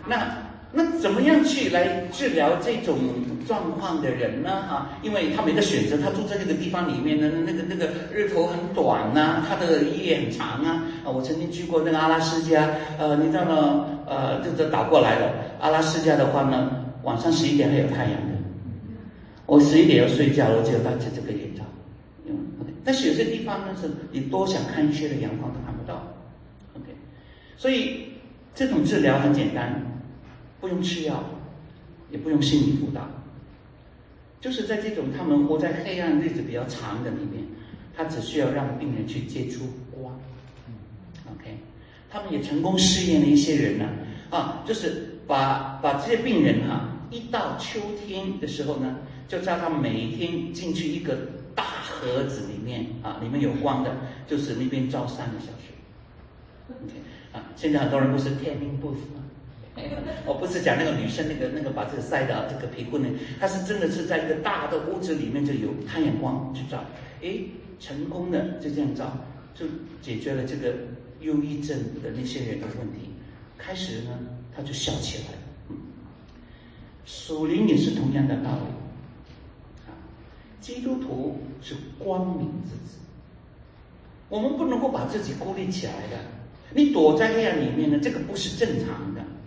Speaker 2: 那那怎么样去来治疗这种状况的人呢？啊，因为他没得选择，他住在这个地方里面呢，那个那个日头很短呐、啊，他的夜很长啊。啊，我曾经去过那个阿拉斯加，呃，你知道吗？呃，这这打过来了。阿拉斯加的话呢，晚上十一点还有太阳的。我十一点要睡觉了，我只有戴着这个眼罩。嗯 ，OK。但是有些地方呢，是你多想看一些的阳光都看不到。OK， 所以这种治疗很简单。不用吃药，也不用心理辅导，就是在这种他们活在黑暗日子比较长的里面，他只需要让病人去接触光。OK， 他们也成功试验了一些人呢、啊，啊，就是把把这些病人哈、啊，一到秋天的时候呢，就叫他每一天进去一个大盒子里面啊，里面有光的，就是那边照三个小时。OK， 啊，现在很多人不是 tanning booth 吗？我不是讲那个女生那个那个把这个塞到这个皮肤呢，她是真的是在一个大的屋子里面就有太阳光去照，诶，成功的就这样照，就解决了这个忧郁症的那些人的问题。开始呢，他就笑起来了。嗯，属灵也是同样的道理啊，基督徒是光明之子，我们不能够把自己孤立起来的。你躲在黑暗里面呢，这个不是正常的。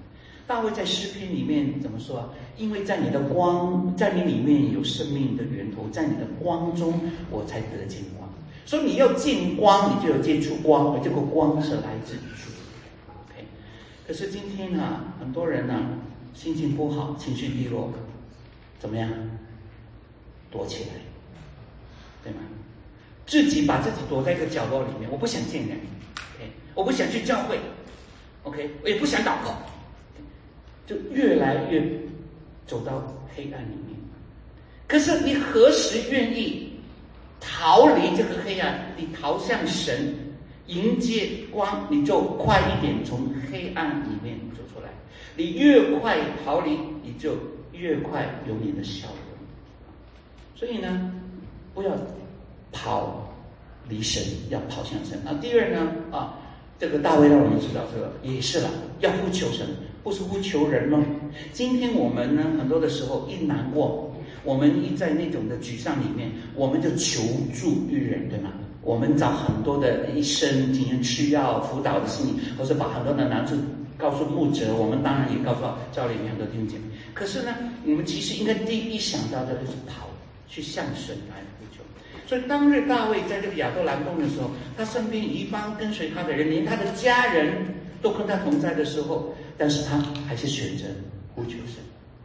Speaker 2: 大卫在诗篇里面怎么说啊？因为在你的光，在你里面有生命的源头，在你的光中，我才得见光。所以你要见光，你就要接触光，而这个光是来自主。OK， 可是今天呢、啊，很多人呢、啊，心情不好，情绪低落，怎么样？躲起来，对吗？自己把自己躲在一个角落里面，我不想见人 ，OK， 我不想去教会 ，OK， 我也不想祷告，就越来越走到黑暗里面。可是你何时愿意逃离这个黑暗？你逃向神，迎接光，你就快一点从黑暗里面走出来。你越快逃离，你就越快有你的笑容。所以呢，不要跑离神，要跑向神。那第二呢，啊，这个大卫让我们知道，这个也是了，要呼求神，不是呼求人哦。今天我们呢，很多的时候一难过，我们一在那种的沮丧里面，我们就求助于人，对吗？我们找很多的医生进行吃药辅导的心理，或是把很多的难处告诉牧者，我们当然也告诉教里面很多弟兄姐妹。可是呢，我们其实应该第一想到的就是跑去向神来呼求。所以当日大卫在这个亚杜兰洞的时候，他身边一帮跟随他的人，连他的家人都跟他同在的时候，但是他还是选择呼求神。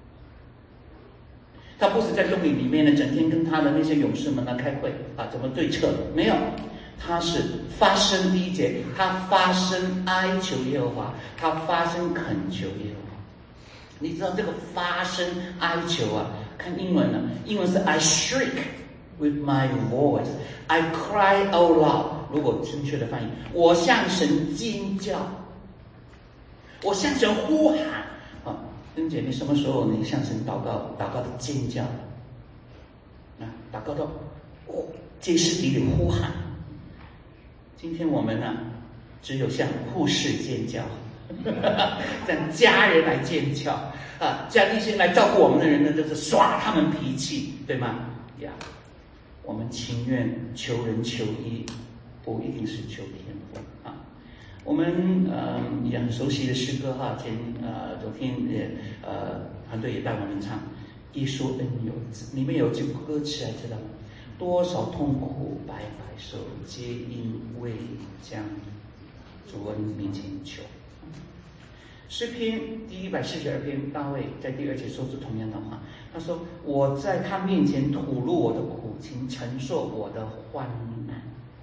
Speaker 2: 他不是在洞里里面呢，整天跟他的那些勇士们呢开会啊，怎么对策？没有，他是发声。第一节，他发声哀求耶和华，他发声恳求耶和华。你知道这个发声哀求啊？看英文呢，英文是 I shriek with my voice, I cry out loud。如果正确的翻译，我向神尖叫，我向神呼喊啊！恩姐，你什么时候你向神祷告，祷告的尖叫啊？祷告到哦，歇斯底里呼喊。今天我们呢，只有向护士尖叫，向家人来尖叫啊，向一些来照顾我们的人呢，就是耍他们脾气，对吗？呀，我们情愿求人求医，不一定是求天父啊。我们呃也很熟悉的诗歌哈，前呃昨天也呃团队也带我们唱《耶稣恩友》，里面有句歌词还知道吗？多少痛苦摆摆手，皆因为将主恩面前求。诗篇第一百四十二篇，大卫在第二节说出同样的话，他说：“我在他面前吐露我的苦情，承受我的患难。”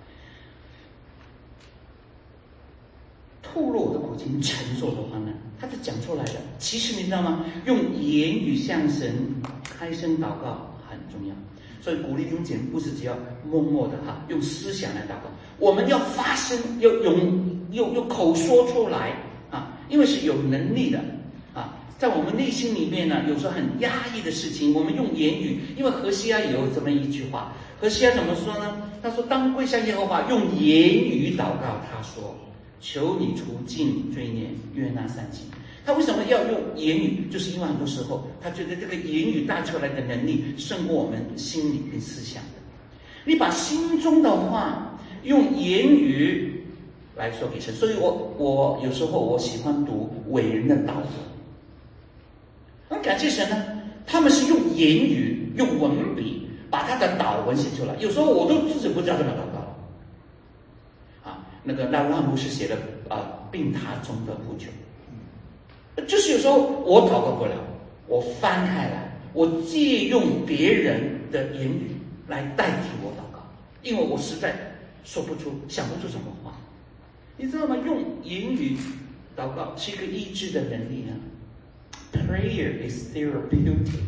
Speaker 2: 吐露我的苦情，承受我的患难，他就讲出来了。其实你知道吗？用言语向神开声祷告很重要。所以鼓励弟兄姐妹，不是只要默默的哈，用思想来祷告，我们要发声，要用用用口说出来啊，因为是有能力的啊。在我们内心里面呢，有时候很压抑的事情，我们用言语，因为何西阿也有这么一句话，何西阿怎么说呢？他说：“当跪向耶和华，用言语祷告。”他说：“求你除尽罪孽，悦纳善行。”他为什么要用言语？就是因为很多时候他觉得这个言语带出来的能力胜过我们心里跟思想的。你把心中的话用言语来说给神，所以我我有时候我喜欢读伟人的祷文。那感谢神呢，他们是用言语、用文笔把他的祷文写出来。有时候我都自己不知道怎么祷告。啊，那个那拉姆是写的啊，病榻中的呼求。就是有时候我祷告不了，我翻开来，我借用别人的言语来代替我祷告，因为我实在说不出、想不出什么话。你知道吗？用言语祷告是一个医治的能力啊。Prayer is therapeutic，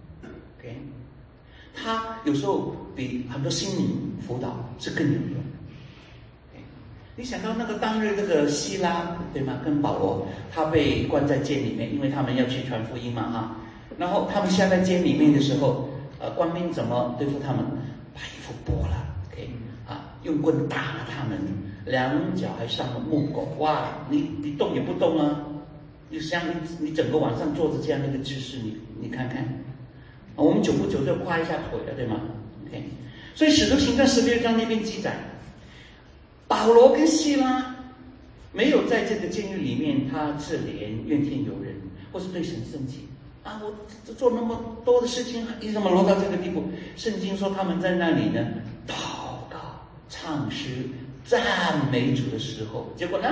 Speaker 2: OK， 它有时候比很多心灵辅导是更有用。你想到那个当日那个希拉对吗？跟保罗他被关在监里面，因为他们要去传福音嘛哈。然后他们下在监里面的时候，呃，官兵怎么对付他们？把衣服剥了 ，OK 啊，用棍打了他们，两脚还上了木狗，哇！你你动也不动啊，你像你你整个晚上坐着这样的一个姿势，你你看看，我们久不久就跨一下腿了，对吗 ？OK， 所以使徒行传十六章那边记载。保罗跟希拉没有在这个监狱里面，他自怜怨天尤人， 或是对神生气啊，我做那么多的事情，你怎么落到这个地步？圣经说他们在那里呢，祷告、唱诗、赞美主的时候，结果呢，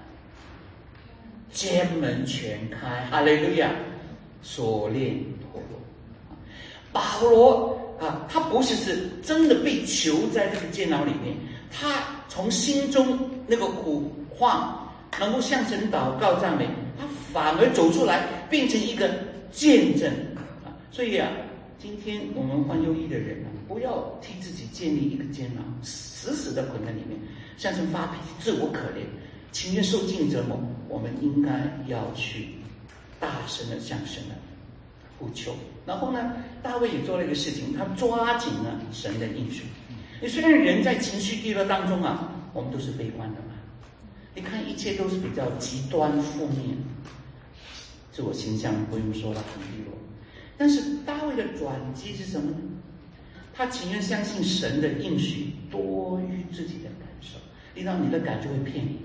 Speaker 2: 监门全开，哈利路亚，锁链脱落。保罗啊，他不是是真的被囚在这个监牢里面，他从心中那个苦况能够向神祷告赞美，他反而走出来，变成一个见证啊！所以啊，今天我们患忧郁的人啊，不要替自己建立一个监牢，死死的捆在里面，向神发脾气，自我可怜，情愿受尽折磨。我们应该要去大声的向神的呼求。然后呢，大卫也做了一个事情，他抓紧了神的应许。你虽然人在情绪低落当中啊，我们都是悲观的嘛，你看一切都是比较极端负面，自我形象不用说了，很低落。但是大卫的转机是什么呢？他情愿相信神的应许多于自己的感受，你知道你的感就会骗你的。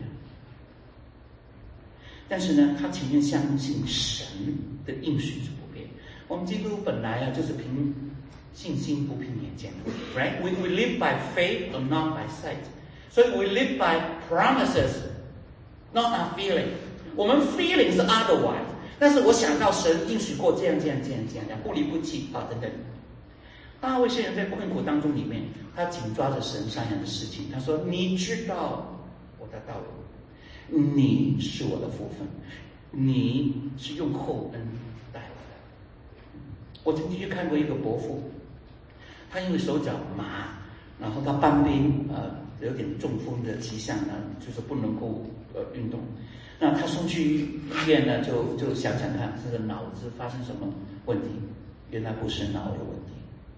Speaker 2: 但是呢，他情愿相信神的应许是不变。我们基督本来啊，就是凭信心不凭眼见 ，right? We we live by faith or not by sight. So we live by promises, not our feeling. 我们 feeling 是 otherwise， 但是我想到神应许过这样这样这样这样，不离不弃啊等等。大卫虽然在困苦当中里面，他紧抓着神善良的事情，他说：“你知道我的道路，你是我的福分，你是用厚恩待我的。”我曾经去看过一个伯父，他因为手脚麻，然后他半边呃有点中风的迹象呢，就是不能够呃运动。那他送去医院呢，就就想想看，这个脑子发生什么问题？原来不是脑有问题，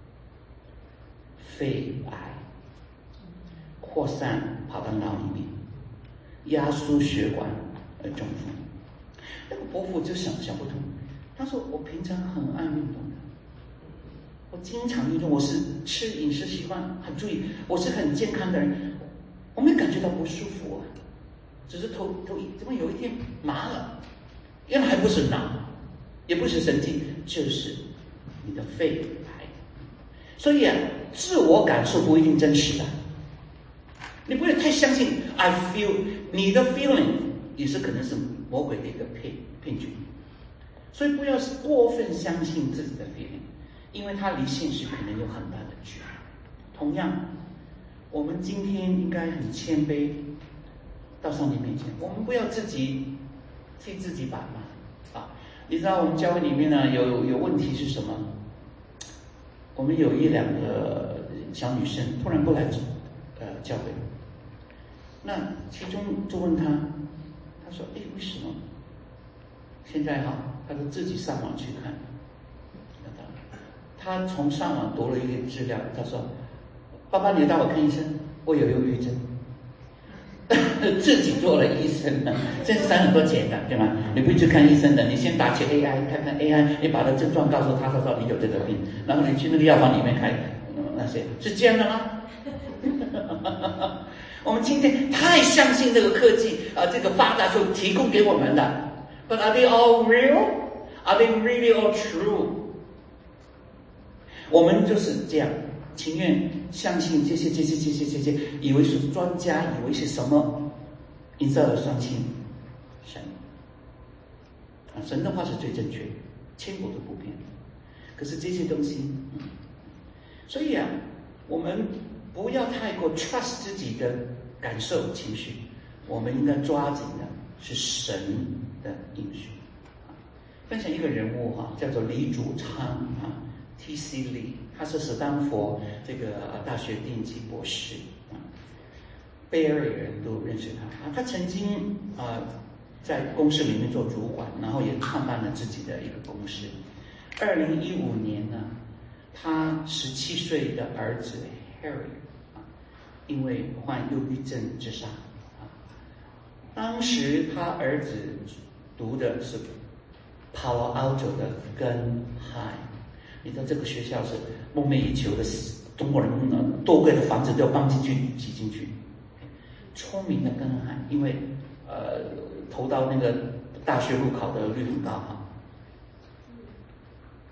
Speaker 2: 肺癌扩散跑到脑里面，压缩血管而中风。那个伯父就想想不通，他说：“我平常很爱运动的，我经常运动，我是吃饮食习惯很注意，我是很健康的人，我没感觉到不舒服啊，只是头头怎么有一天麻了？原来还不是脑，也不是神经，就是你的肺癌。所以啊，自我感受不一定真实的，你不要太相信 I feel， 你的 feeling 也是可能是魔鬼的一个骗骗局。所以不要过分相信自己的 feeling， 因为它离现实可能有很大的距离。同样，我们今天应该很谦卑到上帝面前，我们不要自己替自己把脉啊！你知道我们教会里面呢有有问题是什么？我们有一两个小女生突然过来呃教会，那其中就问她，她说：“哎，为什么？”现在哈，她就自己上网去看，她从上网读了一点资料，她说：“爸爸，你带我看医生，我有忧郁症。”自己做了医生呢，这是省很多钱的，对吗？你不会去看医生的，你先打起 A I， 看看 A I， 你把他症状告诉他，他说你有这个病，然后你去那个药房里面开、嗯、那些，是这样的吗？我们今天太相信这个科技啊、呃，这个发达所提供给我们的 ，But are they all real? Are they really all true? 我们就是这样。情愿相信这些、这些、这些、这些，以为是专家，以为是什么，因此而相信神。啊，神的话是最正确，千古都不变。可是这些东西，嗯，所以啊，我们不要太过 trust 自己的感受、情绪，我们应该抓紧的是神的应许。分享一个人物哈，叫做李祖昌啊。T C Lee， 他是史丹佛这个大学电机博士啊，贝尔人都认识他啊。他曾经啊在公司里面做主管，然后也创办了自己的一个公司。二零一五年呢，他十七岁的儿子 Harry 啊，因为患忧郁症自杀啊。当时他儿子读的是 Palo Alto 的根海。你知道这个学校是梦寐以求的，中国人呢多贵的房子都要搬进去挤进去。聪明的根汉，因为呃投到那个大学路考的率很高哈，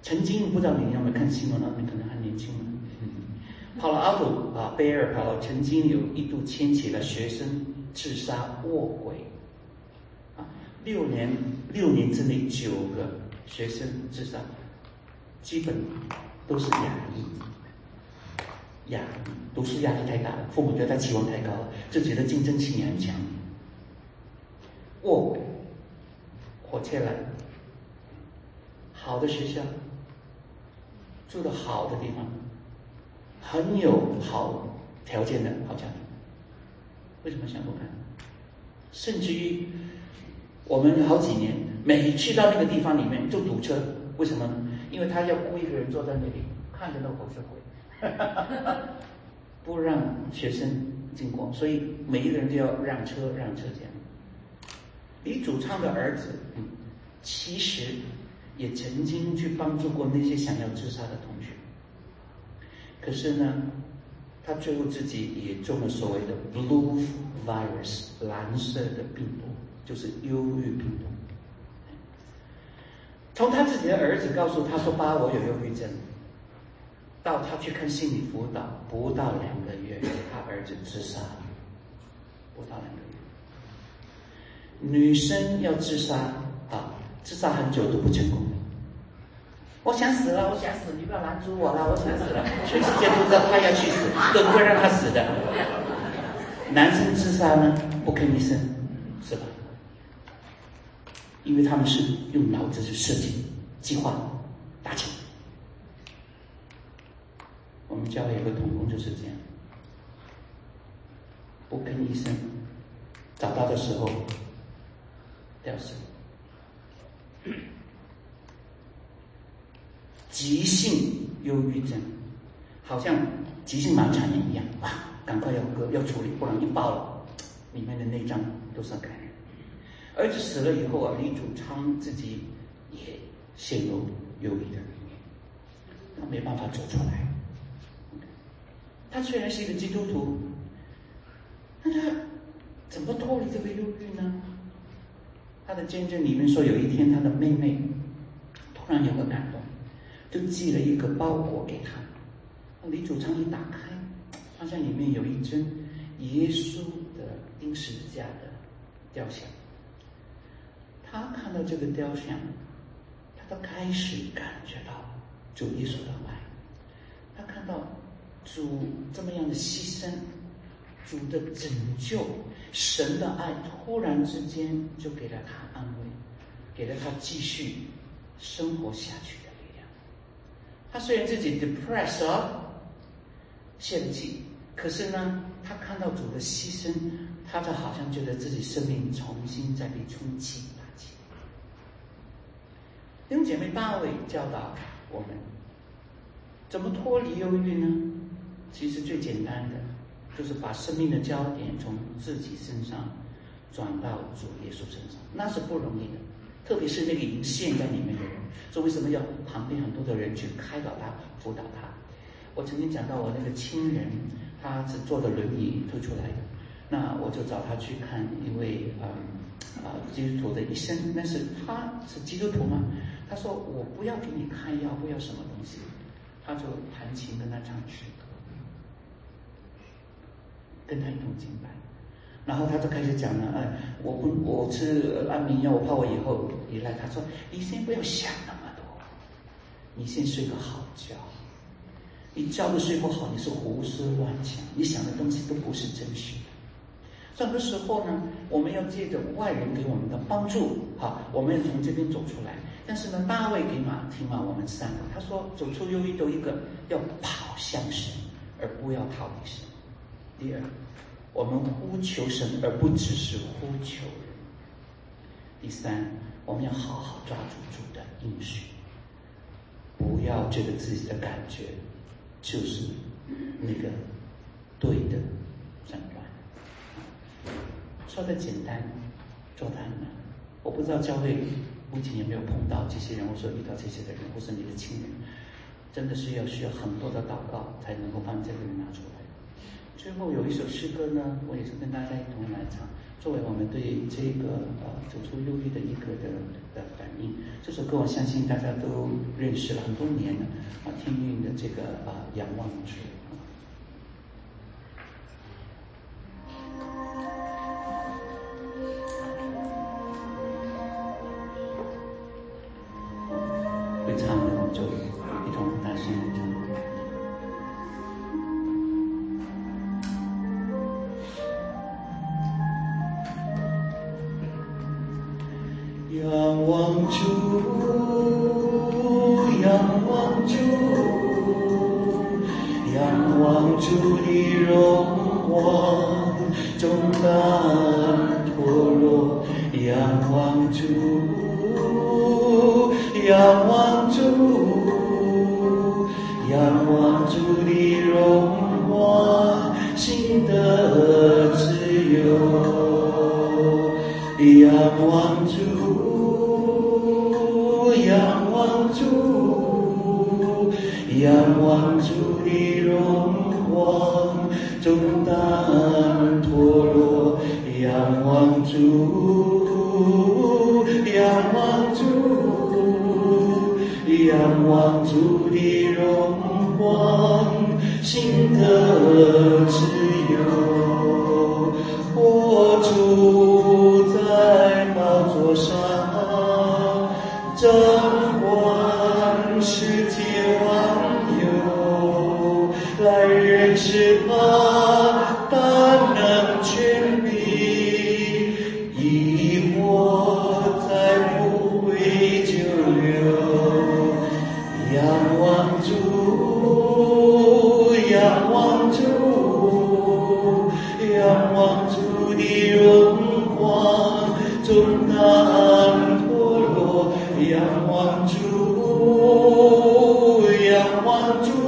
Speaker 2: 曾经不知道你有没有看新闻啊？你可能还年轻嘛。帕劳阿图啊，贝尔帕劳曾经有一度牵起了学生自杀卧轨，啊，六年六年之内九个学生自杀，基本都是亚裔，亚裔读书压力太大了，父母对他期望太高了，就觉得竞争心也很强，卧轨，火车来，好的学校，住的好的地方。很有好条件的好家庭，为什么想不开？甚至于我们好几年每去到那个地方里面就堵车，为什么呢？因为他要雇一个人坐在那里看着那个火车轨，不让学生经过，所以每一个人都要让车让车这样。李主唱的儿子，嗯，其实也曾经去帮助过那些想要自杀的同学。可是呢，他最后自己也中了所谓的 blue virus 蓝色的病毒，就是忧郁病毒。从他自己的儿子告诉他说：“爸，我有忧郁症。”到他去看心理辅导，不到两个月，他儿子自杀了。不到两个月，女生要自杀啊，自杀很久都不成功。我想死了，我想死，你不要拦住我了，我想死了。全世界都知道他要去死，都不会让他死的。男生自杀呢，不吭一声，是吧？因为他们是用脑子去设计、计划、达成。我们教会有个同工就是这样，不吭一声，找到的时候吊死。急性忧郁症，好像急性盲肠炎一样，哇，赶快要要处理，不然一爆了，里面的内脏都是感染。儿子死了以后啊，李主昌自己也陷入忧郁的里面，他没办法走出来。他虽然是一个基督徒，那他怎么脱离这个忧郁呢？他的见证里面说，有一天他的妹妹突然有个感动，就寄了一个包裹给他。李主昌一打开，发现里面有一尊耶稣的钉十字架的雕像。他看到这个雕像，他都开始感觉到主耶稣的爱。他看到主这么样的牺牲，主的拯救，神的爱突然之间就给了他安慰，给了他继续生活下去的力量。他虽然自己 depressed 啊，泄了气，可是呢，他看到主的牺牲，他就好像觉得自己生命重新再被重启打起。弟兄姐妹，大卫教导我们怎么脱离忧郁呢？其实最简单的就是把生命的焦点从自己身上转到主耶稣身上，那是不容易的，特别是那个已经陷在里面的人。所以为什么要旁边很多的人去开导他、辅导他？我曾经讲到我那个亲人，他是坐着轮椅推出来的，那我就找他去看一位嗯啊、呃、基督徒的医生，但是他是基督徒嘛，他说我不要给你开药，不要什么东西，他就弹琴跟他唱诗歌，跟他一同敬拜。然后他就开始讲了，哎，我不我吃安眠药，我怕我以后依赖。他说，你先不要想那么多，你先睡个好觉。你觉都睡不好，你是胡思乱想，你想的东西都不是真实的。这个时候呢，我们要借着外人给我们的帮助，好，我们要从这边走出来。但是呢，大卫给马提玛我们三个，他说走出忧郁的一个要跑向神，而不要逃离神。第二，我们呼求神，而不只是呼求人。第三，我们要好好抓住主的应许，不要觉得自己的感觉就是那个对的诊断。说的简单，做的很难。我不知道教会目前有没有碰到这些人，或者遇到这些的人，或是你的亲人，真的是要需要很多的祷告才能够把这个人拿出来。最后有一首诗歌呢，我也是跟大家一同来唱，作为我们对这个呃走出忧郁的一个的的反应。 这首歌我相信大家都认识了很多年了啊，天韵的这个啊仰望主。会唱的我们就一同大声地唱。仰望主，仰望主，仰望主的荣光中担脱落，仰望主，仰望主，仰望主的荣光，心得自由，仰望主。仰望主，仰望主的荣光中担脱落，仰望主，仰望主，仰望主的荣光，心得自由。我主在宝座上，掌管世界万有，来认识他大能权柄，以我再不会久留。仰望主，仰望主，仰望主的荣光中担脱落，仰望主，仰望主，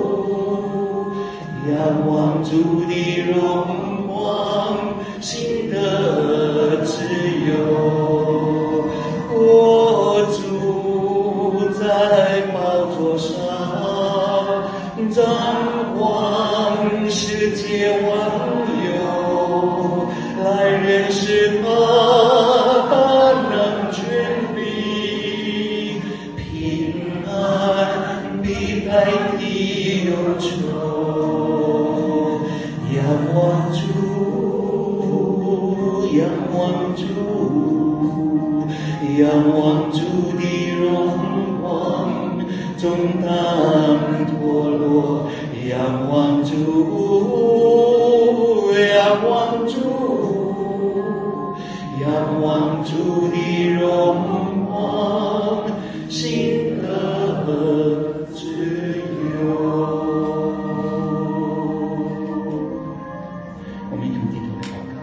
Speaker 2: 仰望主的荣光，心得自由。我主在宝座上，掌管世界万有，来认识他大能权柄，平安比代替忧愁。仰望主，仰望主，仰望主的荣光中担脱落，仰望主，仰望主，仰望主的荣光，心得自由。我们一同低头来祷告。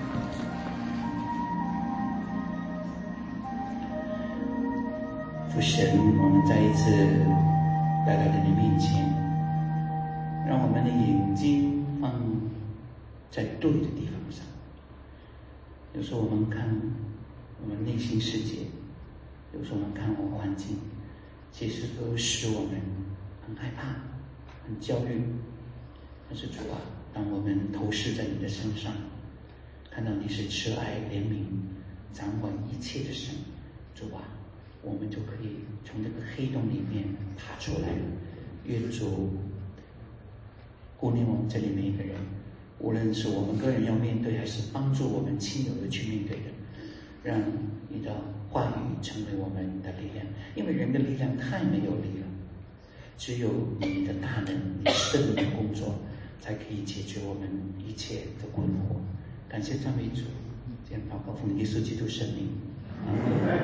Speaker 2: 父神，我们再一次来到你的面前，让我们的眼睛放在对的地方上。有时候我们看我们内心世界，有时候我们看我们环境，其实都使我们很害怕、很焦虑。但是主啊，当我们投视在你的身上，看到你是慈爱、怜悯、掌管一切的神，主啊，我们就可以从这个黑洞里面爬出来。愿主顾念我们这里每一个人，无论是我们个人要面对，还是帮助我们亲友的去面对的，让你的话语成为我们的力量。因为人的力量太没有力了，只有你的大能、你圣灵的工作，才可以解决我们一切的困惑。感谢赞美主，这样祷告奉耶稣基督圣名，阿门。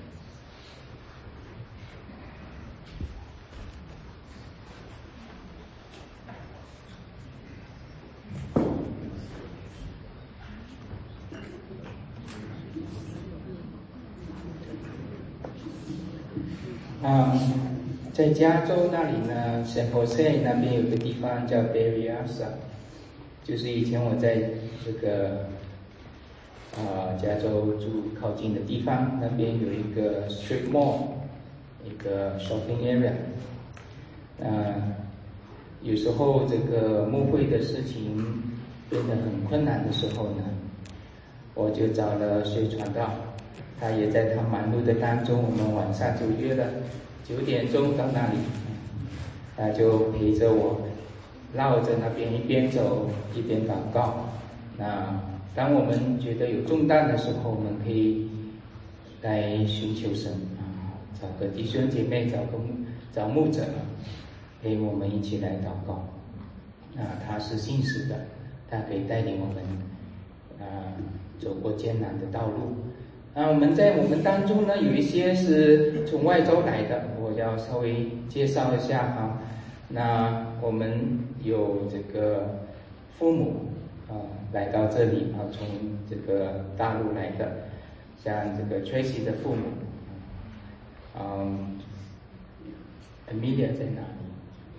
Speaker 1: 啊，在加州那里呢，San Jose那边有个地方叫 Berryessa， 就是以前我在这个啊加州住靠近的地方，那边有一个 strip mall， 一个 shopping area。呃，有时候这个牧会的事情变得很困难的时候呢，我就找了水传道他也在他忙碌的当中，我们晚上就约了九点钟到那里，他就陪着我绕着那边一边走一边祷告。那当我们觉得有重担的时候，我们可以来寻求神啊，找个弟兄姐妹，找个找牧者陪我们一起来祷告。啊，他是信实的，他可以带领我们啊走过艰难的道路。那我们在我们当中呢，有一些是从外州来的，我要稍微介绍一下哈。那我们有这个父母啊来到这里啊，从这个大陆来的，像这个 Tracy 的父母，嗯 ，Amelia 在哪里？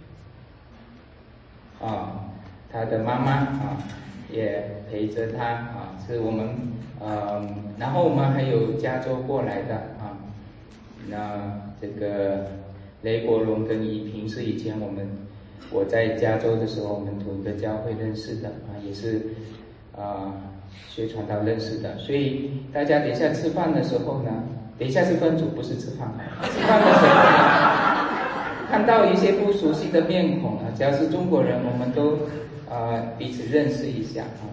Speaker 1: 啊，他的妈妈啊也陪着他啊，是我们呃，然后我们还有加州过来的啊，那这个雷国荣跟怡萍是以前我们我在加州的时候我们同一个教会认识的啊，也是啊学传道认识的，所以大家等一下吃饭的时候呢，等一下是分组不是吃饭，吃饭的时候呢。看到一些不熟悉的面孔啊，只要是中国人，我们都啊、呃、彼此认识一下啊。